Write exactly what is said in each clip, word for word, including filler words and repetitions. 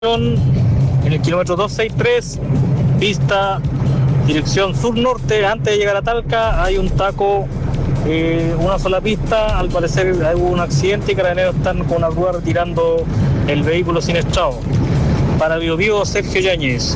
En el kilómetro doscientos sesenta y tres, pista dirección sur-norte, antes de llegar a Talca, hay un taco, eh, una sola pista, al parecer hubo un accidente y Carabineros están con una grúa retirando el vehículo siniestrado. Para Bio Bio, Sergio Yáñez.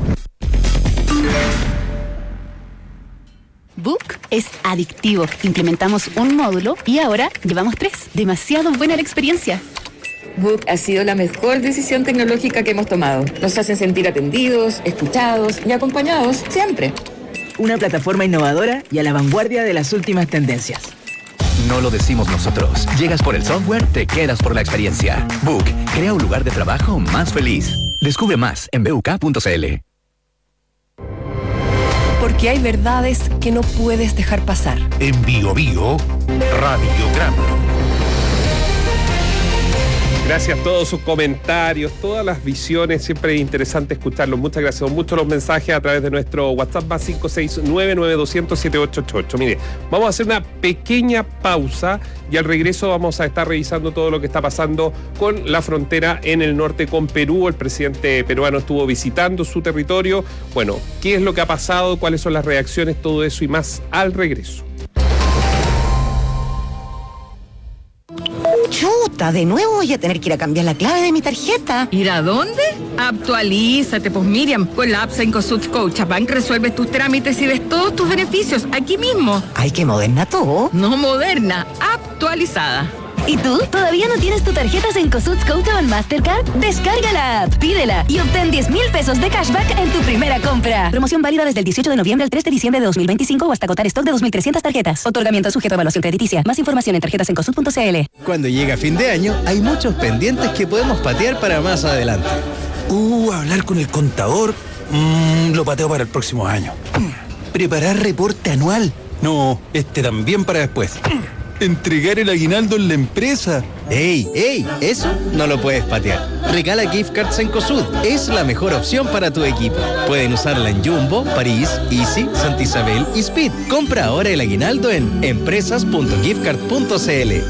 Book es adictivo. Implementamos un módulo y ahora llevamos tres. Demasiado buena la experiencia. Book ha sido la mejor decisión tecnológica que hemos tomado. Nos hacen sentir atendidos, escuchados y acompañados siempre. Una plataforma innovadora y a la vanguardia de las últimas tendencias. No lo decimos nosotros. Llegas por el software, te quedas por la experiencia. Book crea un lugar de trabajo más feliz. Descubre más en b u k punto c l. Porque hay verdades que no puedes dejar pasar. En Bio Bio, Radiograma. Gracias a todos sus comentarios, todas las visiones, siempre es interesante escucharlos. Muchas gracias. Son muchos los mensajes a través de nuestro WhatsApp más cinco seis nueve nueve dos cero cero siete ocho ocho ocho. Mire, vamos a hacer una pequeña pausa y al regreso vamos a estar revisando todo lo que está pasando con la frontera en el norte con Perú. El presidente peruano estuvo visitando su territorio. Bueno, ¿qué es lo que ha pasado? ¿Cuáles son las reacciones? Todo eso y más al regreso. Chuta, de nuevo voy a tener que ir a cambiar la clave de mi tarjeta. ¿Ir a dónde? Actualízate, pues Miriam. Con la app Cencosud Scotiabank resuelves tus trámites y ves todos tus beneficios aquí mismo. Ay, qué moderna tú. No moderna, actualizada. ¿Y tú? ¿Todavía no tienes tu tarjeta Cencosud Scotiabank Mastercard? Descarga la app, pídela y obtén diez mil pesos de cashback en tu primera compra. Promoción válida desde el dieciocho de noviembre al tres de diciembre de dos mil veinticinco o hasta agotar stock de dos mil trescientas tarjetas. Otorgamiento sujeto a evaluación crediticia. Más información en tarjetas cencosud punto c l. Cuando llega fin de año, hay muchos pendientes que podemos patear para más adelante. Uh, hablar con el contador. Mmm, lo pateo para el próximo año. Preparar reporte anual. No, este también para después. Entregar el aguinaldo en la empresa. ¡Ey, ey! Eso no lo puedes patear. Regala gift cards en Cencosud. Es la mejor opción para tu equipo. Pueden usarla en Jumbo, París, Easy, Santa Isabel y Speed. Compra ahora el aguinaldo en empresas punto giftcard punto c l.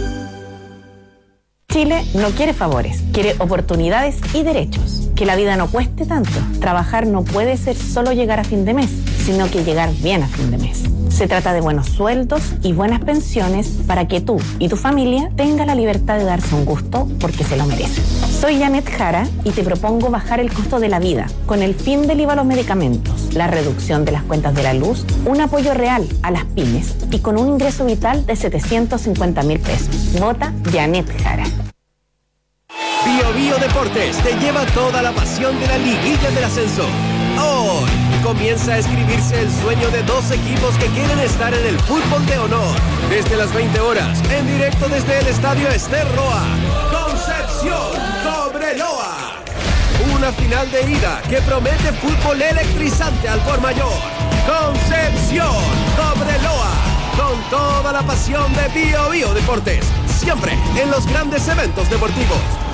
Chile no quiere favores, quiere oportunidades y derechos. Que la vida no cueste tanto. Trabajar no puede ser solo llegar a fin de mes, sino que llegar bien a fin de mes. Se trata de buenos sueldos y buenas pensiones para que tú y tu familia tengan la libertad de darse un gusto porque se lo merecen. Soy Janet Jara y te propongo bajar el costo de la vida con el fin del I V A a los medicamentos, la reducción de las cuentas de la luz, un apoyo real a las pymes y con un ingreso vital de setecientos cincuenta mil pesos. Vota Janet Jara. Bio Bio Deportes te lleva toda la pasión de la liguilla del ascenso. Hoy comienza a escribirse el sueño de dos equipos que quieren estar en el fútbol de honor. Desde las veinte horas, en directo desde el estadio Ester Roa, Concepción Cobreloa. Una final de ida que promete fútbol electrizante al por mayor. Concepción Cobreloa, con toda la pasión de Bio Bio Deportes, siempre en los grandes eventos deportivos.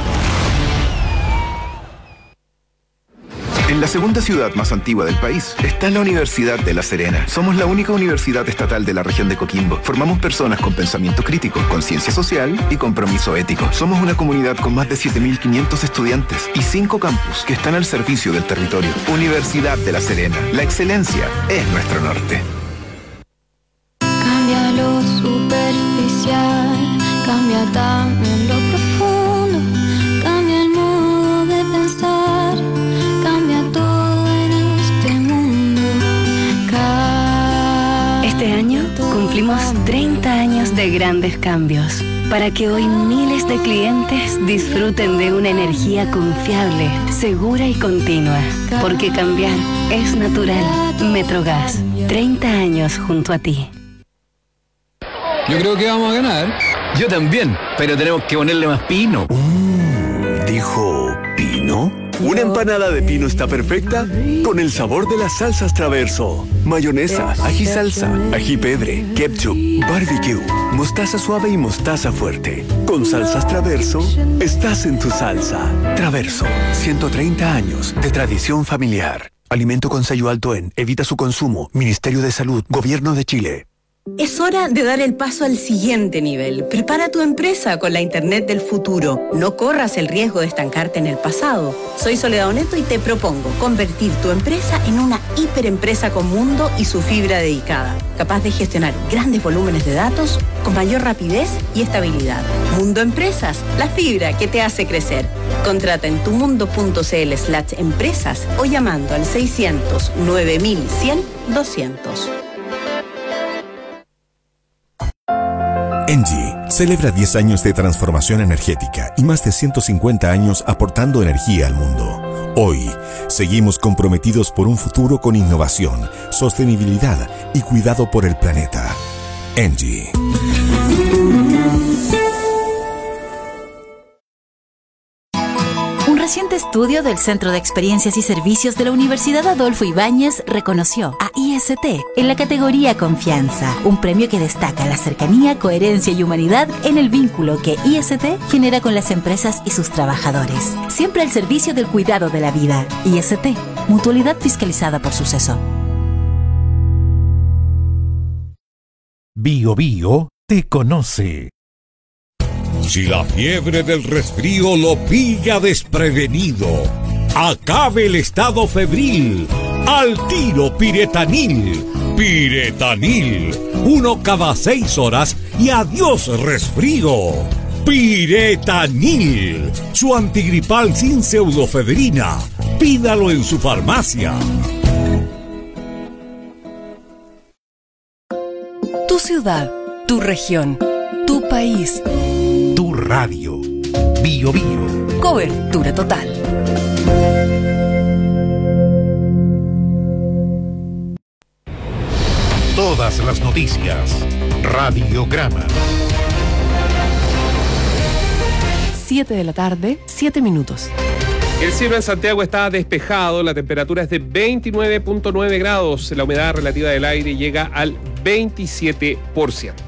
En la segunda ciudad más antigua del país está la Universidad de La Serena. Somos la única universidad estatal de la región de Coquimbo. Formamos personas con pensamiento crítico, conciencia social y compromiso ético. Somos una comunidad con más de siete mil quinientos estudiantes y cinco campus que están al servicio del territorio. Universidad de La Serena. La excelencia es nuestro norte. Cambia lo superficial, cambia también lo profundo. Cambia el modo de pensar. Este año cumplimos treinta años de grandes cambios para que hoy miles de clientes disfruten de una energía confiable, segura y continua. Porque cambiar es natural. Metrogas, treinta años junto a ti. Yo creo que vamos a ganar. Yo también, pero tenemos que ponerle más pino. Mm, ¿dijo pino? Una empanada de pino está perfecta con el sabor de las salsas Traverso. Mayonesa, ají salsa, ají pedre, ketchup, barbecue, mostaza suave y mostaza fuerte. Con salsas Traverso, estás en tu salsa. Traverso, ciento treinta años de tradición familiar. Alimento con sello alto en Evita su consumo. Ministerio de Salud, Gobierno de Chile. Es hora de dar el paso al siguiente nivel. Prepara tu empresa con la Internet del futuro. No corras el riesgo de estancarte en el pasado. Soy Soledad Oneto y te propongo convertir tu empresa en una hiperempresa con Mundo y su fibra dedicada, capaz de gestionar grandes volúmenes de datos con mayor rapidez y estabilidad. Mundo Empresas, la fibra que te hace crecer. Contrata en tumundo.cl slash empresas o llamando al seiscientos nueve mil cien doscientos. Engie celebra diez años de transformación energética y más de ciento cincuenta años aportando energía al mundo. Hoy, seguimos comprometidos por un futuro con innovación, sostenibilidad y cuidado por el planeta. Engie. Un reciente estudio del Centro de Experiencias y Servicios de la Universidad Adolfo Ibáñez reconoció a I S T en la categoría Confianza, un premio que destaca la cercanía, coherencia y humanidad en el vínculo que I S T genera con las empresas y sus trabajadores. Siempre al servicio del cuidado de la vida. I S T, mutualidad fiscalizada por Suceso. Bio Bio te conoce. Si la fiebre del resfrío lo pilla desprevenido, acabe el estado febril. Al tiro Piretanil. Piretanil. Uno cada seis horas y adiós resfrío. Piretanil. Su antigripal sin pseudofebrina. Pídalo en su farmacia. Tu ciudad, tu región, tu país. Tu radio. Bio Bio. Cobertura total. Todas las noticias. Radiograma. siete de la tarde, siete minutos. El cielo en Santiago está despejado, la temperatura es de veintinueve punto nueve grados, la humedad relativa del aire llega al veintisiete por ciento.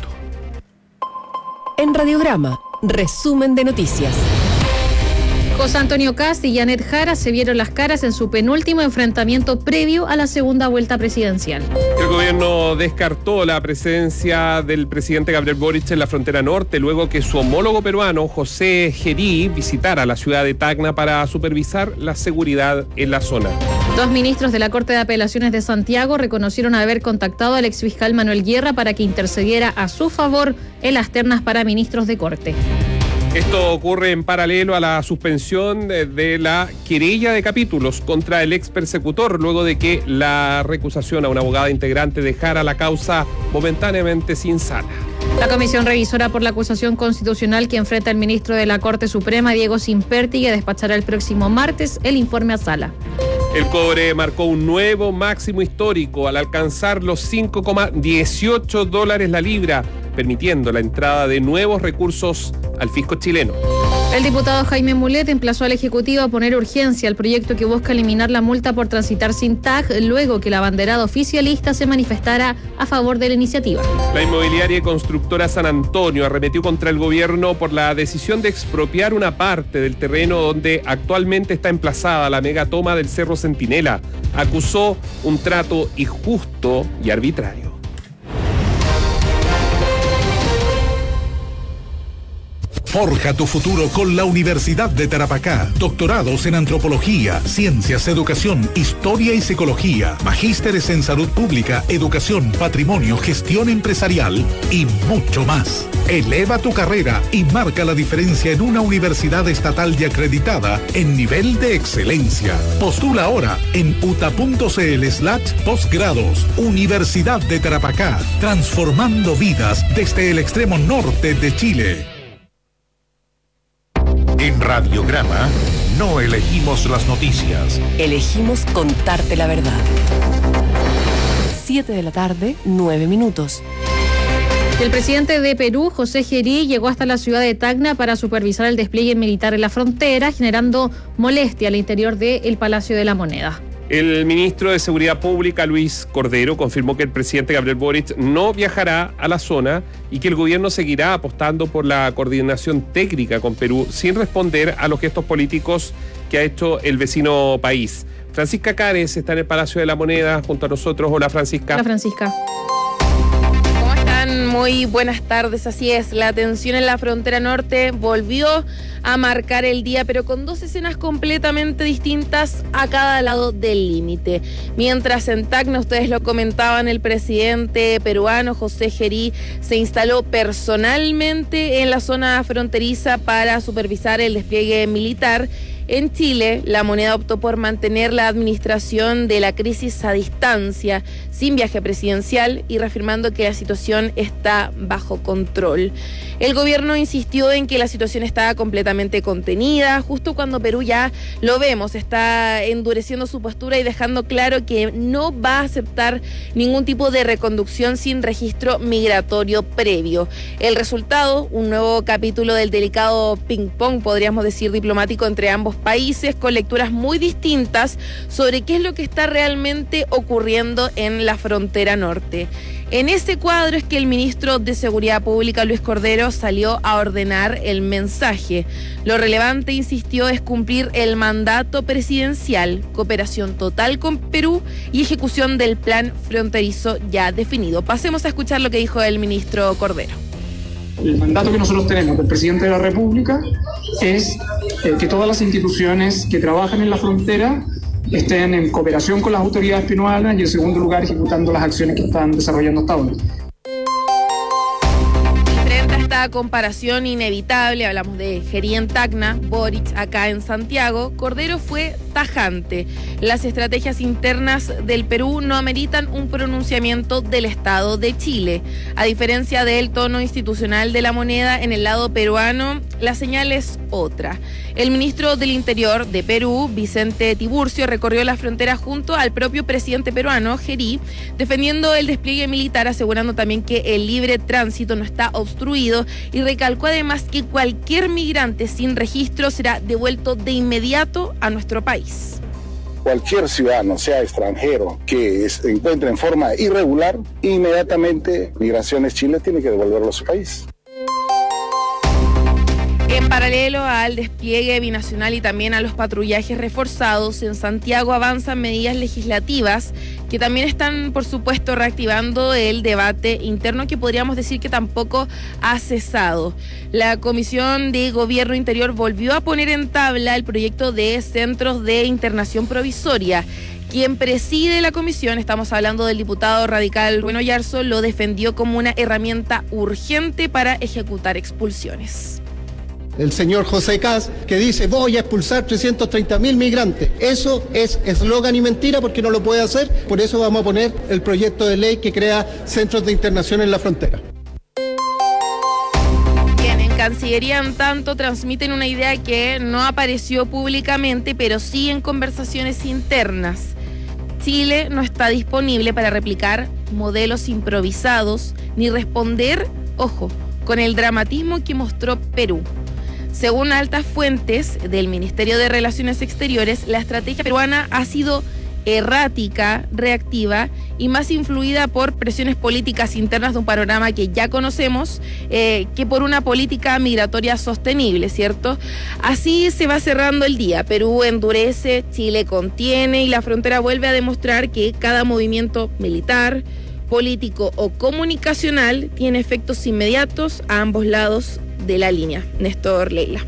En Radiograma, resumen de noticias. José Antonio Kast y Janet Jara se vieron las caras en su penúltimo enfrentamiento previo a la segunda vuelta presidencial. El gobierno descartó la presencia del presidente Gabriel Boric en la frontera norte luego que su homólogo peruano, José Gerí, visitara la ciudad de Tacna para supervisar la seguridad en la zona. Dos ministros de la Corte de Apelaciones de Santiago reconocieron haber contactado al exfiscal Manuel Guerra para que intercediera a su favor en las ternas para ministros de Corte. Esto ocurre en paralelo a la suspensión de, de la querella de capítulos contra el ex persecutor, luego de que la recusación a una abogada integrante dejara la causa momentáneamente sin sala. La comisión revisora por la acusación constitucional que enfrenta el ministro de la Corte Suprema, Diego Simpértigue, despachará el próximo martes el informe a sala. El cobre marcó un nuevo máximo histórico al alcanzar los cinco coma dieciocho dólares la libra, permitiendo la entrada de nuevos recursos al fisco chileno. El diputado Jaime Mulet emplazó al Ejecutivo a poner urgencia al proyecto que busca eliminar la multa por transitar sin tag, luego que la abanderada oficialista se manifestara a favor de la iniciativa. La inmobiliaria y constructora San Antonio arremetió contra el gobierno por la decisión de expropiar una parte del terreno donde actualmente está emplazada la megatoma del Cerro Centinela. Acusó un trato injusto y arbitrario. Forja tu futuro con la Universidad de Tarapacá. Doctorados en Antropología, Ciencias, Educación, Historia y Psicología. Magísteres en Salud Pública, Educación, Patrimonio, Gestión Empresarial y mucho más. Eleva tu carrera y marca la diferencia en una universidad estatal y acreditada en nivel de excelencia. Postula ahora en uta.cl slash postgrados. Universidad de Tarapacá, transformando vidas desde el extremo norte de Chile. En Radiograma, no elegimos las noticias. Elegimos contarte la verdad. siete de la tarde, nueve minutos. El presidente de Perú, José Gerí, llegó hasta la ciudad de Tacna para supervisar el despliegue militar en la frontera, generando molestia al interior del Palacio de la Moneda. El ministro de Seguridad Pública, Luis Cordero, confirmó que el presidente Gabriel Boric no viajará a la zona y que el gobierno seguirá apostando por la coordinación técnica con Perú sin responder a los gestos políticos que ha hecho el vecino país. Francisca Cares está en el Palacio de la Moneda junto a nosotros. Hola, Francisca. Hola, Francisca. ¿Cómo estás? Muy buenas tardes, así es. La tensión en la frontera norte volvió a marcar el día, pero con dos escenas completamente distintas a cada lado del límite. Mientras en Tacna, ustedes lo comentaban, el presidente peruano José Gerí se instaló personalmente en la zona fronteriza para supervisar el despliegue militar. En Chile, La Moneda optó por mantener la administración de la crisis a distancia, sin viaje presidencial y reafirmando que la situación está bajo control. El gobierno insistió en que la situación estaba completamente contenida, justo cuando Perú, ya lo vemos, está endureciendo su postura y dejando claro que no va a aceptar ningún tipo de reconducción sin registro migratorio previo. El resultado, un nuevo capítulo del delicado ping-pong, podríamos decir, diplomático entre ambos países, con lecturas muy distintas sobre qué es lo que está realmente ocurriendo en la frontera norte. En ese cuadro es que el ministro de Seguridad Pública, Luis Cordero, salió a ordenar el mensaje. Lo relevante, insistió, es cumplir el mandato presidencial, cooperación total con Perú y ejecución del plan fronterizo ya definido. Pasemos a escuchar lo que dijo el ministro Cordero. El mandato que nosotros tenemos del presidente de la República es eh, que todas las instituciones que trabajan en la frontera estén en cooperación con las autoridades peruanas y, en segundo lugar, ejecutando las acciones que están desarrollando hasta ahora. Frente a esta comparación inevitable, hablamos de Gerí en Tacna, Boric acá en Santiago, Cordero fue tajante. Las estrategias internas del Perú no ameritan un pronunciamiento del Estado de Chile. A diferencia del tono institucional de La Moneda, en el lado peruano, la señal es otra. El ministro del Interior de Perú, Vicente Tiburcio, recorrió la frontera junto al propio presidente peruano, Gerí, defendiendo el despliegue militar, asegurando también que el libre tránsito no está obstruido y recalcó además que cualquier migrante sin registro será devuelto de inmediato a nuestro país. Cualquier ciudadano, sea extranjero, que se encuentre en forma irregular, inmediatamente Migraciones Chile tiene que devolverlo a su país. En paralelo al despliegue binacional y también a los patrullajes reforzados, en Santiago avanzan medidas legislativas que también están, por supuesto, reactivando el debate interno, que podríamos decir que tampoco ha cesado. La Comisión de Gobierno Interior volvió a poner en tabla el proyecto de centros de internación provisoria. Quien preside la comisión, estamos hablando del diputado radical Bueno Yarzo, lo defendió como una herramienta urgente para ejecutar expulsiones. El señor José Kast, que dice voy a expulsar trescientos treinta mil migrantes. Eso es eslogan y mentira, porque no lo puede hacer. Por eso vamos a poner el proyecto de ley que crea centros de internación en la frontera. Bien, en Cancillería, en tanto, transmiten una idea que no apareció públicamente, pero sí en conversaciones internas. Chile no está disponible para replicar modelos improvisados ni responder, ojo, con el dramatismo que mostró Perú. Según altas fuentes del Ministerio de Relaciones Exteriores, la estrategia peruana ha sido errática, reactiva y más influida por presiones políticas internas de un panorama que ya conocemos, eh, que por una política migratoria sostenible, ¿cierto? Así se va cerrando el día. Perú endurece, Chile contiene y la frontera vuelve a demostrar que cada movimiento militar, político o comunicacional tiene efectos inmediatos a ambos lados de la línea. Néstor, Leila.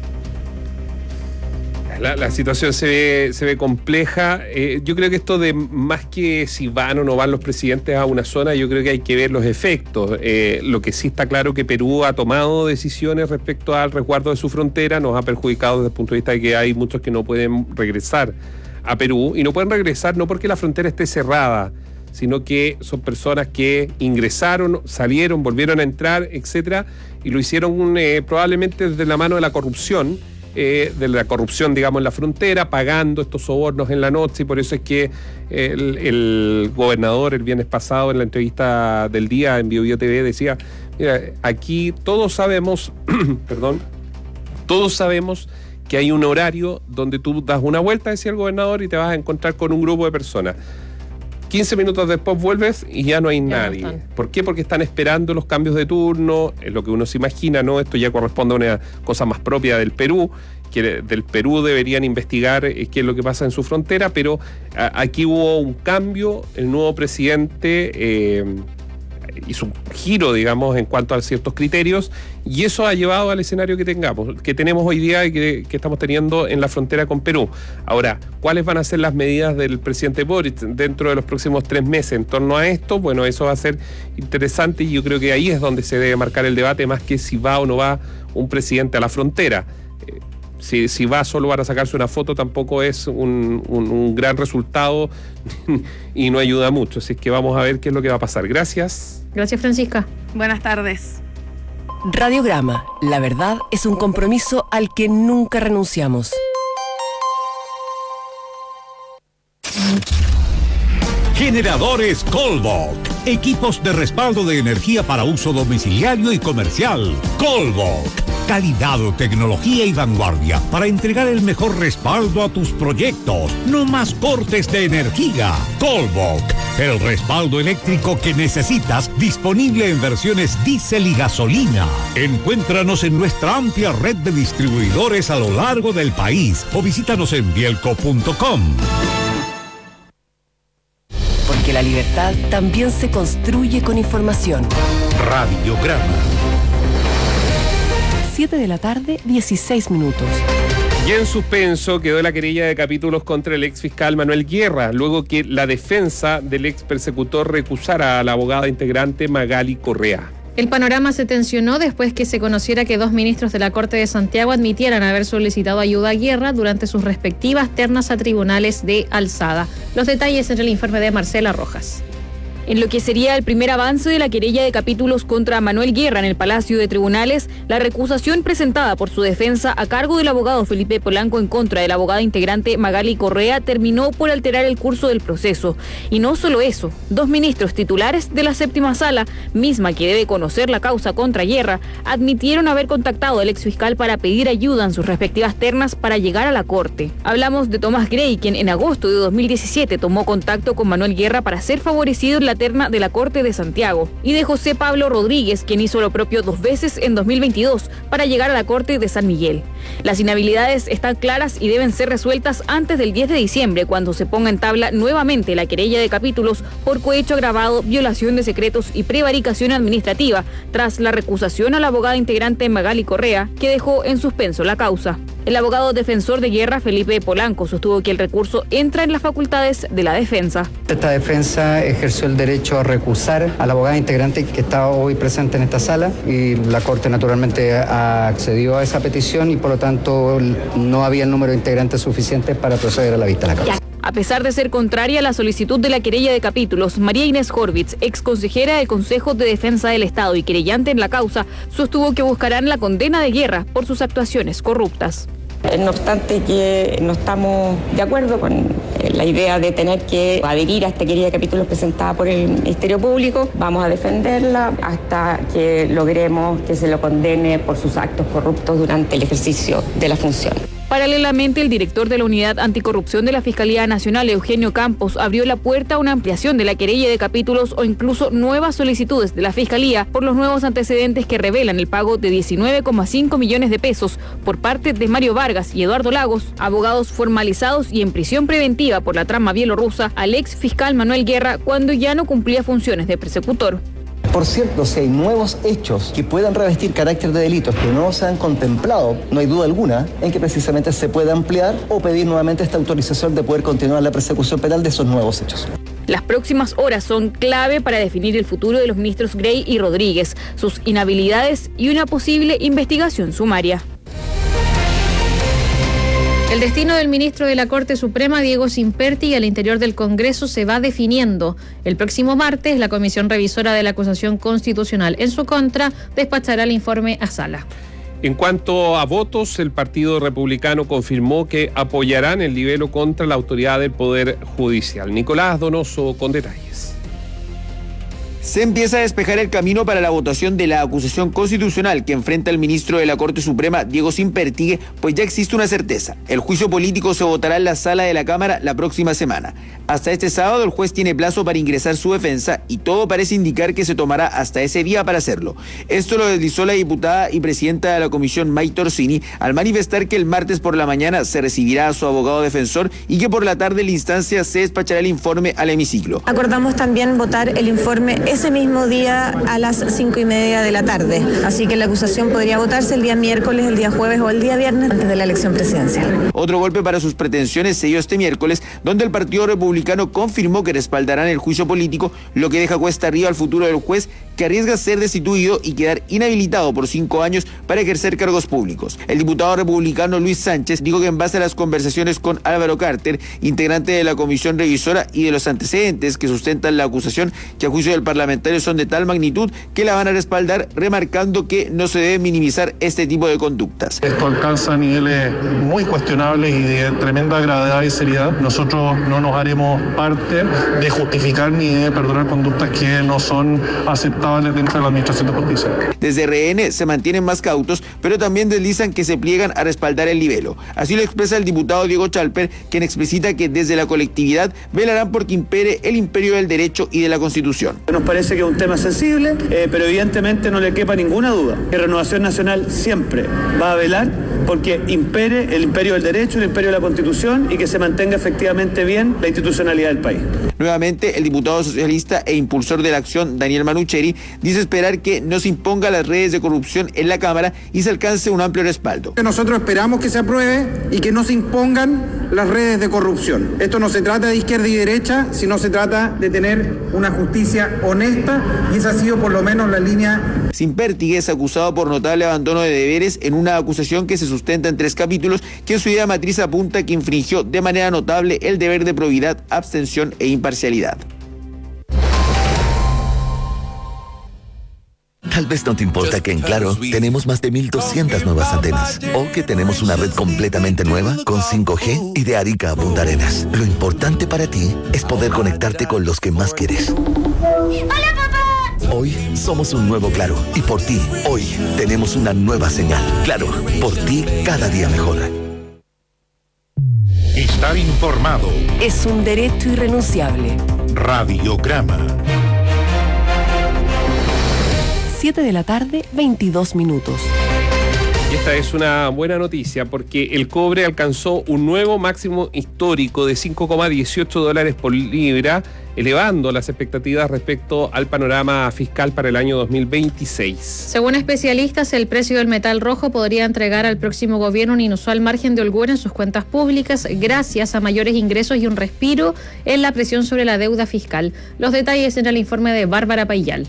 La, la situación se ve, se ve compleja. Eh, yo creo que esto de más que si van o no van los presidentes a una zona, yo creo que hay que ver los efectos. Eh, lo que sí está claro que Perú ha tomado decisiones respecto al resguardo de su frontera, nos ha perjudicado desde el punto de vista de que hay muchos que no pueden regresar a Perú, y no pueden regresar no porque la frontera esté cerrada, sino que son personas que ingresaron, salieron, volvieron a entrar, etcétera, y lo hicieron eh, probablemente desde la mano de la corrupción, eh, de la corrupción, digamos, en la frontera, pagando estos sobornos en la noche, y por eso es que el, el gobernador el viernes pasado en la entrevista del día en Bio Bio T V decía, mira, aquí todos sabemos, perdón, todos sabemos que hay un horario donde tú das una vuelta, decía el gobernador, y te vas a encontrar con un grupo de personas. quince minutos después vuelves y ya no hay ya nadie. No ¿Por qué? Porque están esperando los cambios de turno, es lo que uno se imagina, ¿no? Esto ya corresponde a una cosa más propia del Perú, que del Perú deberían investigar eh, qué es lo que pasa en su frontera, pero a, aquí hubo un cambio, el nuevo presidente eh, hizo un giro, digamos, en cuanto a ciertos criterios, y eso ha llevado al escenario que tengamos, que tenemos hoy día y que, que estamos teniendo en la frontera con Perú. Ahora, ¿cuáles van a ser las medidas del presidente Boric dentro de los próximos tres meses en torno a esto? Bueno, eso va a ser interesante y yo creo que ahí es donde se debe marcar el debate, más que si va o no va un presidente a la frontera. Eh, Si, si va solo para sacarse una foto tampoco es un, un, un gran resultado y no ayuda mucho. Así que vamos a ver qué es lo que va a pasar. Gracias. Gracias, Francisca. Buenas tardes. Radiograma. La verdad es un compromiso al que nunca renunciamos. Generadores Colbok. Equipos de respaldo de energía para uso domiciliario y comercial. Colbok. Calidad, tecnología y vanguardia para entregar el mejor respaldo a tus proyectos. No más cortes de energía. Colbok. El respaldo eléctrico que necesitas, disponible en versiones diésel y gasolina. Encuéntranos en nuestra amplia red de distribuidores a lo largo del país o visítanos en bielco punto com. Porque la libertad también se construye con información. Radiograma. siete de la tarde, dieciséis minutos. Y en suspenso quedó la querella de capítulos contra el ex fiscal Manuel Guerra, luego que la defensa del ex persecutor recusara a la abogada integrante Magali Correa. El panorama se tensionó después que se conociera que dos ministros de la Corte de Santiago admitieran haber solicitado ayuda a Guerra durante sus respectivas ternas a tribunales de alzada. Los detalles en el informe de Marcela Rojas. En lo que sería el primer avance de la querella de capítulos contra Manuel Guerra en el Palacio de Tribunales, la recusación presentada por su defensa a cargo del abogado Felipe Polanco en contra de la abogada integrante Magali Correa terminó por alterar el curso del proceso. Y no solo eso, dos ministros titulares de la séptima sala, misma que debe conocer la causa contra Guerra, admitieron haber contactado al exfiscal para pedir ayuda en sus respectivas ternas para llegar a la corte. Hablamos de Tomás Grey, quien en agosto de dos mil diecisiete tomó contacto con Manuel Guerra para ser favorecido en la terna de la Corte de Santiago, y de José Pablo Rodríguez, quien hizo lo propio dos veces en dos mil veintidós para llegar a la Corte de San Miguel. Las inhabilidades están claras y deben ser resueltas antes del diez de diciembre, cuando se ponga en tabla nuevamente la querella de capítulos por cohecho agravado, violación de secretos y prevaricación administrativa, tras la recusación a la abogada integrante Magali Correa, que dejó en suspenso la causa. El abogado defensor de Guerra, Felipe Polanco, sostuvo que el recurso entra en las facultades de la defensa. Esta defensa ejerció el derecho a recusar a la abogada integrante que está hoy presente en esta sala y la Corte naturalmente accedió a esa petición y por lo tanto no había el número de integrantes suficiente para proceder a la vista de la causa. A pesar de ser contraria a la solicitud de la querella de capítulos, María Inés Horvitz, ex consejera del Consejo de Defensa del Estado y querellante en la causa, sostuvo que buscarán la condena de Guerra por sus actuaciones corruptas. No obstante que no estamos de acuerdo con la idea de tener que adherir a esta querella de capítulos presentada por el Ministerio Público, vamos a defenderla hasta que logremos que se lo condene por sus actos corruptos durante el ejercicio de la función. Paralelamente, el director de la Unidad Anticorrupción de la Fiscalía Nacional, Eugenio Campos, abrió la puerta a una ampliación de la querella de capítulos o incluso nuevas solicitudes de la Fiscalía por los nuevos antecedentes que revelan el pago de diecinueve coma cinco millones de pesos por parte de Mario Vargas y Eduardo Lagos, abogados formalizados y en prisión preventiva por la trama bielorrusa, al ex fiscal Manuel Guerra cuando ya no cumplía funciones de persecutor. Por cierto, si hay nuevos hechos que puedan revestir carácter de delitos que no se han contemplado, no hay duda alguna en que precisamente se puede ampliar o pedir nuevamente esta autorización de poder continuar la persecución penal de esos nuevos hechos. Las próximas horas son clave para definir el futuro de los ministros Grey y Rodríguez, sus inhabilidades y una posible investigación sumaria. El destino del ministro de la Corte Suprema, Diego Simperti, al interior del Congreso se va definiendo. El próximo martes, la Comisión Revisora de la Acusación Constitucional en su contra despachará el informe a sala. En cuanto a votos, el Partido Republicano confirmó que apoyarán el libelo contra la autoridad del Poder Judicial. Nicolás Donoso con detalles. Se empieza a despejar el camino para la votación de la acusación constitucional que enfrenta el ministro de la Corte Suprema, Diego Simperti, pues ya existe una certeza. El juicio político se votará en la sala de la Cámara la próxima semana. Hasta este sábado el juez tiene plazo para ingresar su defensa y todo parece indicar que se tomará hasta ese día para hacerlo. Esto lo deslizó la diputada y presidenta de la comisión, May Torsini, al manifestar que el martes por la mañana se recibirá a su abogado defensor y que por la tarde la instancia se despachará el informe al hemiciclo. Acordamos también votar el informe ese mismo día a las cinco y media de la tarde. Así que la acusación podría votarse el día miércoles, el día jueves o el día viernes antes de la elección presidencial. Otro golpe para sus pretensiones se dio este miércoles, donde el Partido Republicano confirmó que respaldarán el juicio político, lo que deja cuesta arriba al futuro del juez, que arriesga ser destituido y quedar inhabilitado por cinco años para ejercer cargos públicos. El diputado republicano Luis Sánchez dijo que en base a las conversaciones con Álvaro Carter, integrante de la comisión revisora, y de los antecedentes que sustentan la acusación, que a juicio del parlamentario son de tal magnitud que la van a respaldar, remarcando que no se debe minimizar este tipo de conductas. Esto alcanza niveles muy cuestionables y de tremenda gravedad y seriedad. Nosotros no nos haremos parte de justificar ni de perdonar conductas que no son aceptables dentro de la Administración de Justicia. Desde R N se mantienen más cautos, pero también deslizan que se pliegan a respaldar el libelo. Así lo expresa el diputado Diego Chalper, quien explicita que desde la colectividad velarán por que impere el imperio del derecho y de la Constitución. Nos parece que es un tema sensible, eh, pero evidentemente no le quepa ninguna duda que Renovación Nacional siempre va a velar porque impere el imperio del derecho, el imperio de la Constitución y que se mantenga efectivamente bien la institucionalidad del país. Nuevamente, el diputado socialista e impulsor de la acción, Daniel Manucheri, dice esperar que no se imponga las redes de corrupción en la Cámara y se alcance un amplio respaldo. Nosotros esperamos que se apruebe y que no se impongan las redes de corrupción. Esto no se trata de izquierda y derecha, sino se trata de tener una justicia honesta y esa ha sido por lo menos la línea. Simpertigui es acusado por notable abandono de deberes en una acusación que se sustenta en tres capítulos, que en su idea matriz apunta que infringió de manera notable el deber de probidad, abstención e imparcialidad. Tal vez no te importa que en Claro tenemos más de mil doscientas nuevas antenas o que tenemos una red completamente nueva con cinco G y de Arica a Punta Arenas. Lo importante para ti es poder conectarte con los que más quieres. ¡Hola, papá! Hoy somos un nuevo Claro y por ti, hoy tenemos una nueva señal. Claro, por ti cada día mejor. Estar informado es un derecho irrenunciable. Radiograma. siete de la tarde, veintidós minutos. Y esta es una buena noticia porque el cobre alcanzó un nuevo máximo histórico de cinco coma dieciocho dólares por libra, elevando las expectativas respecto al panorama fiscal para el año dos mil veintiséis. Según especialistas, el precio del metal rojo podría entregar al próximo gobierno un inusual margen de holgura en sus cuentas públicas gracias a mayores ingresos y un respiro en la presión sobre la deuda fiscal. Los detalles en el informe de Bárbara Payal.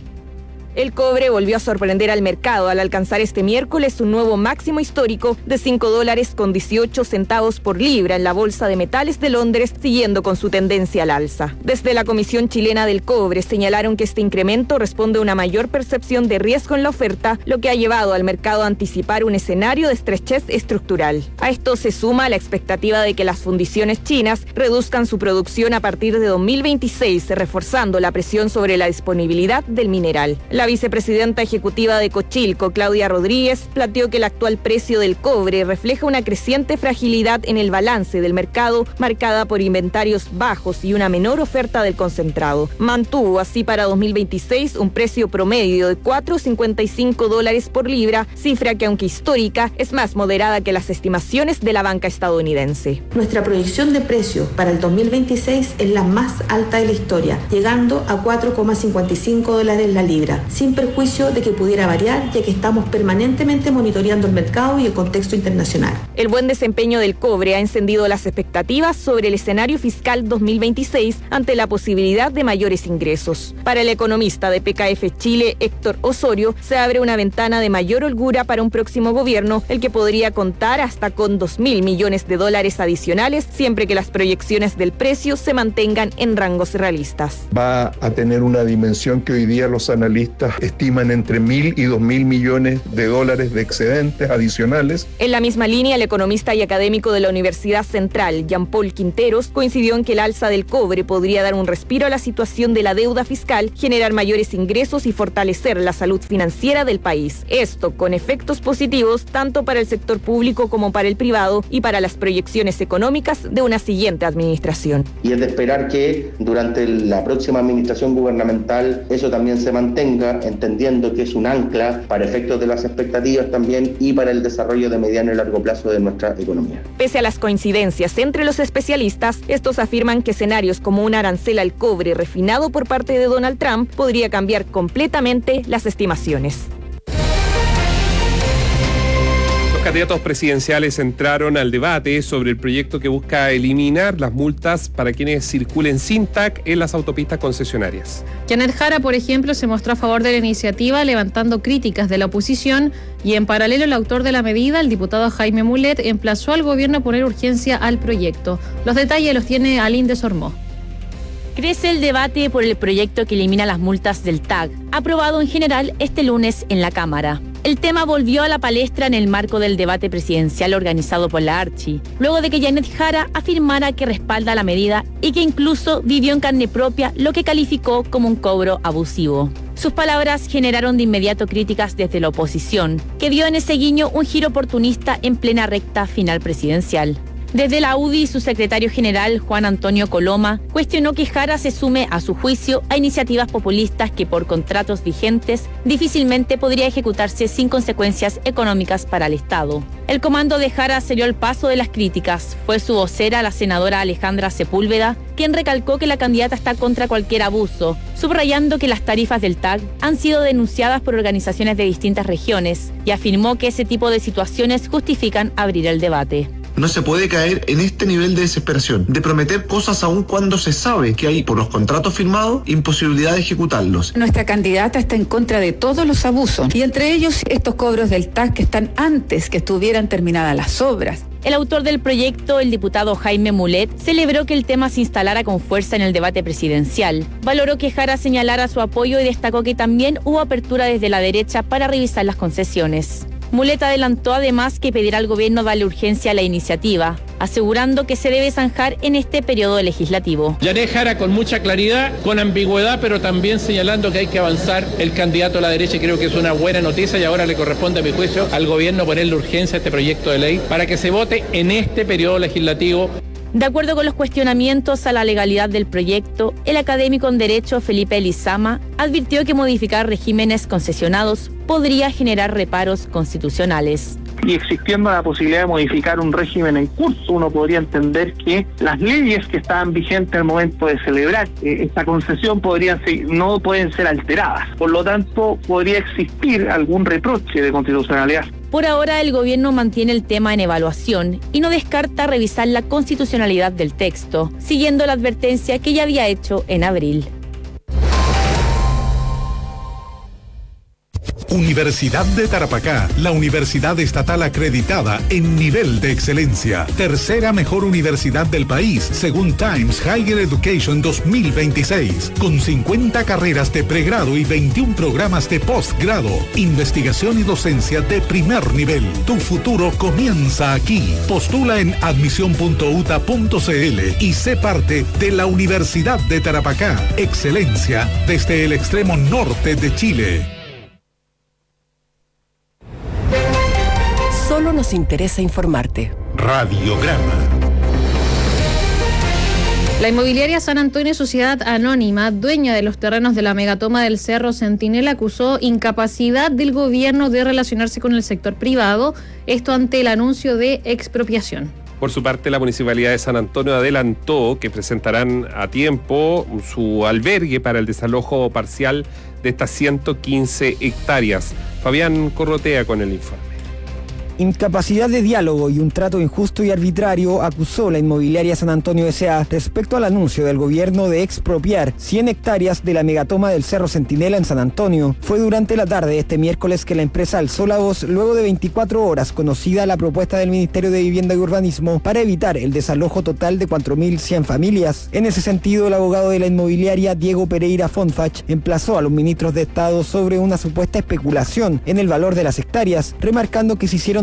El cobre volvió a sorprender al mercado al alcanzar este miércoles un nuevo máximo histórico de cinco dólares con dieciocho centavos por libra en la Bolsa de Metales de Londres, siguiendo con su tendencia al alza. Desde la Comisión Chilena del Cobre señalaron que este incremento responde a una mayor percepción de riesgo en la oferta, lo que ha llevado al mercado a anticipar un escenario de estrechez estructural. A esto se suma la expectativa de que las fundiciones chinas reduzcan su producción a partir de dos mil veintiséis, reforzando la presión sobre la disponibilidad del mineral. La vicepresidenta ejecutiva de Cochilco, Claudia Rodríguez, planteó que el actual precio del cobre refleja una creciente fragilidad en el balance del mercado, marcada por inventarios bajos y una menor oferta del concentrado. Mantuvo así para dos mil veintiséis un precio promedio de cuatro coma cincuenta y cinco dólares por libra, cifra que, aunque histórica, es más moderada que las estimaciones de la banca estadounidense. Nuestra proyección de precio para el dos mil veintiséis es la más alta de la historia, llegando a cuatro coma cincuenta y cinco dólares la libra, sin perjuicio de que pudiera variar, ya que estamos permanentemente monitoreando el mercado y el contexto internacional. El buen desempeño del cobre ha encendido las expectativas sobre el escenario fiscal dos mil veintiséis ante la posibilidad de mayores ingresos. Para el economista de P K F Chile, Héctor Osorio, se abre una ventana de mayor holgura para un próximo gobierno, el que podría contar hasta con dos mil millones de dólares adicionales, siempre que las proyecciones del precio se mantengan en rangos realistas. Va a tener una dimensión que hoy día los analistas estiman entre mil y dos mil millones de dólares de excedentes adicionales. En la misma línea, el economista y académico de la Universidad Central, Jean-Paul Quinteros, coincidió en que el alza del cobre podría dar un respiro a la situación de la deuda fiscal, generar mayores ingresos y fortalecer la salud financiera del país. Esto con efectos positivos tanto para el sector público como para el privado y para las proyecciones económicas de una siguiente administración. Y es de esperar que durante la próxima administración gubernamental eso también se mantenga económica, entendiendo que es un ancla para efectos de las expectativas también y para el desarrollo de mediano y largo plazo de nuestra economía. Pese a las coincidencias entre los especialistas, estos afirman que escenarios como un arancel al cobre refinado por parte de Donald Trump podría cambiar completamente las estimaciones. Los candidatos presidenciales entraron al debate sobre el proyecto que busca eliminar las multas para quienes circulen sin T A C en las autopistas concesionarias. Janet Jara, por ejemplo, se mostró a favor de la iniciativa, levantando críticas de la oposición, y en paralelo el autor de la medida, el diputado Jaime Mulet, emplazó al gobierno a poner urgencia al proyecto. Los detalles los tiene Aline Sormó. Crece el debate por el proyecto que elimina las multas del T A C, aprobado en general este lunes en la Cámara. El tema volvió a la palestra en el marco del debate presidencial organizado por la Archi, luego de que Janet Jara afirmara que respalda la medida y que incluso vivió en carne propia lo que calificó como un cobro abusivo. Sus palabras generaron de inmediato críticas desde la oposición, que vio en ese guiño un giro oportunista en plena recta final presidencial. Desde la U D I, su secretario general, Juan Antonio Coloma, cuestionó que Jara se sume, a su juicio, a iniciativas populistas que por contratos vigentes difícilmente podría ejecutarse sin consecuencias económicas para el Estado. El comando de Jara selló el paso de las críticas. Fue su vocera, la senadora Alejandra Sepúlveda, quien recalcó que la candidata está contra cualquier abuso, subrayando que las tarifas del T A C han sido denunciadas por organizaciones de distintas regiones, y afirmó que ese tipo de situaciones justifican abrir el debate. No se puede caer en este nivel de desesperación, de prometer cosas aun cuando se sabe que hay, por los contratos firmados, imposibilidad de ejecutarlos. Nuestra candidata está en contra de todos los abusos, y entre ellos estos cobros del T A C que están antes que estuvieran terminadas las obras. El autor del proyecto, el diputado Jaime Mulet, celebró que el tema se instalara con fuerza en el debate presidencial. Valoró que Jara señalara su apoyo y destacó que también hubo apertura desde la derecha para revisar las concesiones. Mulet adelantó además que pedirá al gobierno darle urgencia a la iniciativa, asegurando que se debe zanjar en este periodo legislativo. Janet Jara con mucha claridad, con ambigüedad, pero también señalando que hay que avanzar el candidato a la derecha. Creo que es una buena noticia y ahora le corresponde, a mi juicio, al gobierno ponerle urgencia a este proyecto de ley para que se vote en este periodo legislativo. De acuerdo con los cuestionamientos a la legalidad del proyecto, el académico en Derecho Felipe Elizama advirtió que modificar regímenes concesionados podría generar reparos constitucionales. Y existiendo la posibilidad de modificar un régimen en curso, uno podría entender que las leyes que estaban vigentes al momento de celebrar eh, esta concesión podrían ser, no pueden ser alteradas. Por lo tanto, podría existir algún reproche de constitucionalidad. Por ahora, el gobierno mantiene el tema en evaluación y no descarta revisar la constitucionalidad del texto, siguiendo la advertencia que ya había hecho en abril. Universidad de Tarapacá, la universidad estatal acreditada en nivel de excelencia. Tercera mejor universidad del país, según Times Higher Education dos mil veintiséis. Con cincuenta carreras de pregrado y veintiún programas de posgrado. Investigación y docencia de primer nivel. Tu futuro comienza aquí. Postula en admisión punto u t a punto c l y sé parte de la Universidad de Tarapacá. Excelencia desde el extremo norte de Chile. Solo nos interesa informarte. Radiograma. La inmobiliaria San Antonio Sociedad Anónima, dueña de los terrenos de la megatoma del Cerro Centinela, acusó incapacidad del gobierno de relacionarse con el sector privado, esto ante el anuncio de expropiación. Por su parte, la Municipalidad de San Antonio adelantó que presentarán a tiempo su albergue para el desalojo parcial de estas ciento quince hectáreas. Fabián Corrotea con el informe. Incapacidad de diálogo y un trato injusto y arbitrario acusó la inmobiliaria San Antonio S A respecto al anuncio del gobierno de expropiar cien hectáreas de la megatoma del Cerro Centinela en San Antonio. Fue durante la tarde de este miércoles que la empresa alzó la voz luego de veinticuatro horas conocida la propuesta del Ministerio de Vivienda y Urbanismo para evitar el desalojo total de cuatro mil cien familias. En ese sentido, el abogado de la inmobiliaria, Diego Pereira Fonfach, emplazó a los ministros de Estado sobre una supuesta especulación en el valor de las hectáreas, remarcando que se hicieron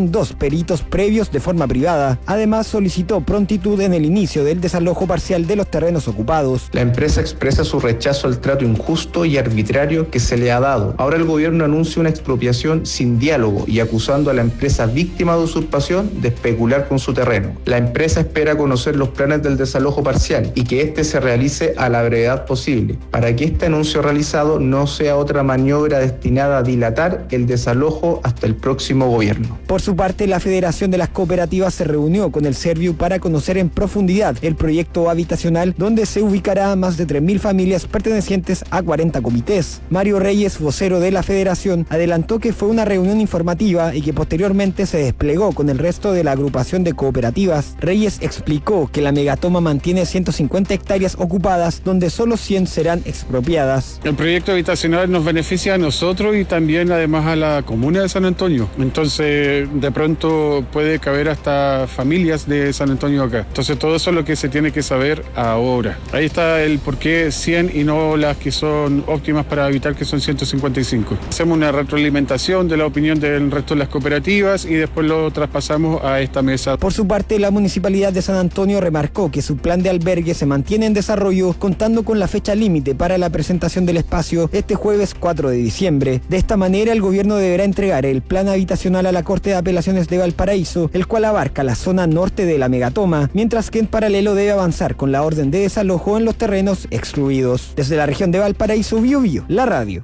con dos peritos previos de forma privada. Además, solicitó prontitud en el inicio del desalojo parcial de los terrenos ocupados. La empresa expresa su rechazo al trato injusto y arbitrario que se le ha dado. Ahora el gobierno anuncia una expropiación sin diálogo y acusando a la empresa víctima de usurpación de especular con su terreno. La empresa espera conocer los planes del desalojo parcial y que éste se realice a la brevedad posible, para que este anuncio realizado no sea otra maniobra destinada a dilatar el desalojo hasta el próximo gobierno. Por su parte, la Federación de las Cooperativas se reunió con el Serviu para conocer en profundidad el proyecto habitacional, donde se ubicará a más de tres mil familias pertenecientes a cuarenta comités. Mario Reyes, vocero de la Federación, adelantó que fue una reunión informativa y que posteriormente se desplegó con el resto de la agrupación de cooperativas. Reyes explicó que la megatoma mantiene ciento cincuenta hectáreas ocupadas, donde solo cien serán expropiadas. El proyecto habitacional nos beneficia a nosotros y también además a la comuna de San Antonio. Entonces, de pronto puede caber hasta familias de San Antonio acá. Entonces, todo eso es lo que se tiene que saber ahora. Ahí está el por qué cien y no las que son óptimas para habitar, que son ciento cincuenta y cinco. Hacemos una retroalimentación de la opinión del resto de las cooperativas y después lo traspasamos a esta mesa. Por su parte, la Municipalidad de San Antonio remarcó que su plan de albergue se mantiene en desarrollo, contando con la fecha límite para la presentación del espacio este jueves cuatro de diciembre. De esta manera, el gobierno deberá entregar el plan habitacional a la Corte de Apelaciones de Valparaíso, el cual abarca la zona norte de la megatoma, mientras que en paralelo debe avanzar con la orden de desalojo en los terrenos excluidos. Desde la región de Valparaíso, Bio Bio, la radio.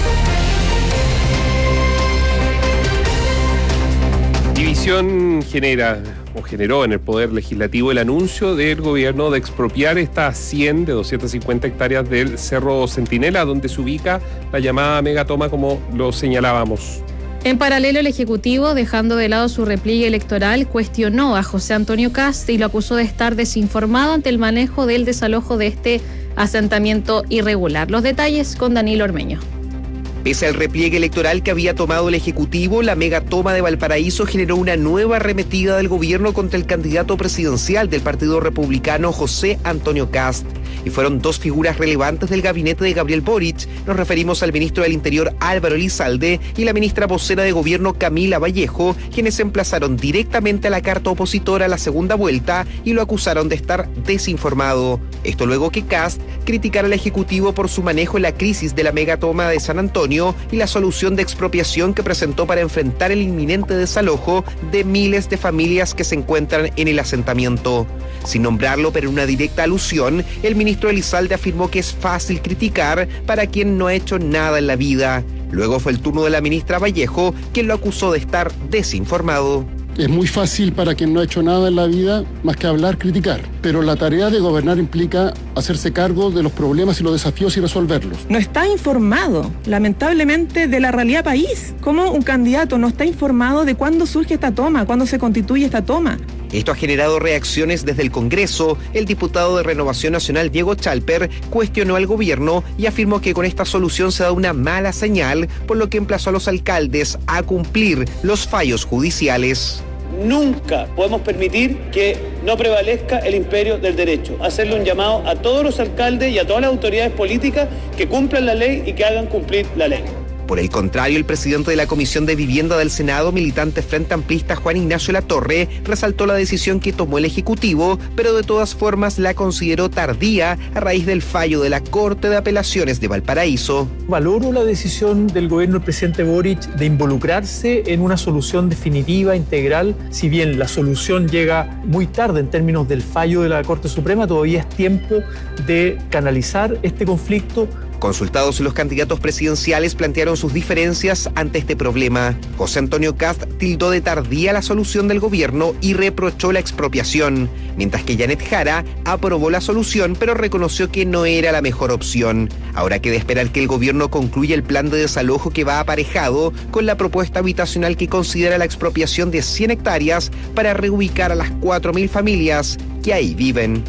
División genera o generó en el Poder Legislativo el anuncio del gobierno de expropiar estas cien de doscientas cincuenta hectáreas del Cerro Centinela, donde se ubica la llamada megatoma, como lo señalábamos. En paralelo, el Ejecutivo, dejando de lado su repliegue electoral, cuestionó a José Antonio Kast y lo acusó de estar desinformado ante el manejo del desalojo de este asentamiento irregular. Los detalles con Danilo Ormeño. Pese al repliegue electoral que había tomado el Ejecutivo, la megatoma de Valparaíso generó una nueva arremetida del gobierno contra el candidato presidencial del Partido Republicano, José Antonio Kast. Y fueron dos figuras relevantes del gabinete de Gabriel Boric. Nos referimos al ministro del Interior, Álvaro Elizalde, y la ministra vocera de Gobierno, Camila Vallejo, quienes se emplazaron directamente a la carta opositora a la segunda vuelta y lo acusaron de estar desinformado. Esto luego que Kast criticara al Ejecutivo por su manejo en la crisis de la megatoma de San Antonio y la solución de expropiación que presentó para enfrentar el inminente desalojo de miles de familias que se encuentran en el asentamiento. Sin nombrarlo, pero en una directa alusión, el ministro Elizalde afirmó que es fácil criticar para quien no ha hecho nada en la vida. Luego fue el turno de la ministra Vallejo, quien lo acusó de estar desinformado. Es muy fácil para quien no ha hecho nada en la vida más que hablar, criticar. Pero la tarea de gobernar implica hacerse cargo de los problemas y los desafíos y resolverlos. No está informado, lamentablemente, de la realidad país. ¿Cómo un candidato no está informado de cuándo surge esta toma, cuándo se constituye esta toma? Esto ha generado reacciones desde el Congreso. El diputado de Renovación Nacional, Diego Chalper, cuestionó al gobierno y afirmó que con esta solución se da una mala señal, por lo que emplazó a los alcaldes a cumplir los fallos judiciales. Nunca podemos permitir que no prevalezca el imperio del derecho. Hacerle un llamado a todos los alcaldes y a todas las autoridades políticas que cumplan la ley y que hagan cumplir la ley. Por el contrario, el presidente de la Comisión de Vivienda del Senado, militante frente amplista Juan Ignacio Latorre, resaltó la decisión que tomó el Ejecutivo, pero de todas formas la consideró tardía a raíz del fallo de la Corte de Apelaciones de Valparaíso. Valoro la decisión del gobierno del presidente Boric de involucrarse en una solución definitiva, integral. Si bien la solución llega muy tarde en términos del fallo de la Corte Suprema, todavía es tiempo de canalizar este conflicto. Consultados, los candidatos presidenciales plantearon sus diferencias ante este problema. José Antonio Kast tildó de tardía la solución del gobierno y reprochó la expropiación, mientras que Janet Jara aprobó la solución, pero reconoció que no era la mejor opción. Ahora queda esperar que el gobierno concluya el plan de desalojo que va aparejado con la propuesta habitacional que considera la expropiación de cien hectáreas para reubicar a las cuatro mil familias que ahí viven.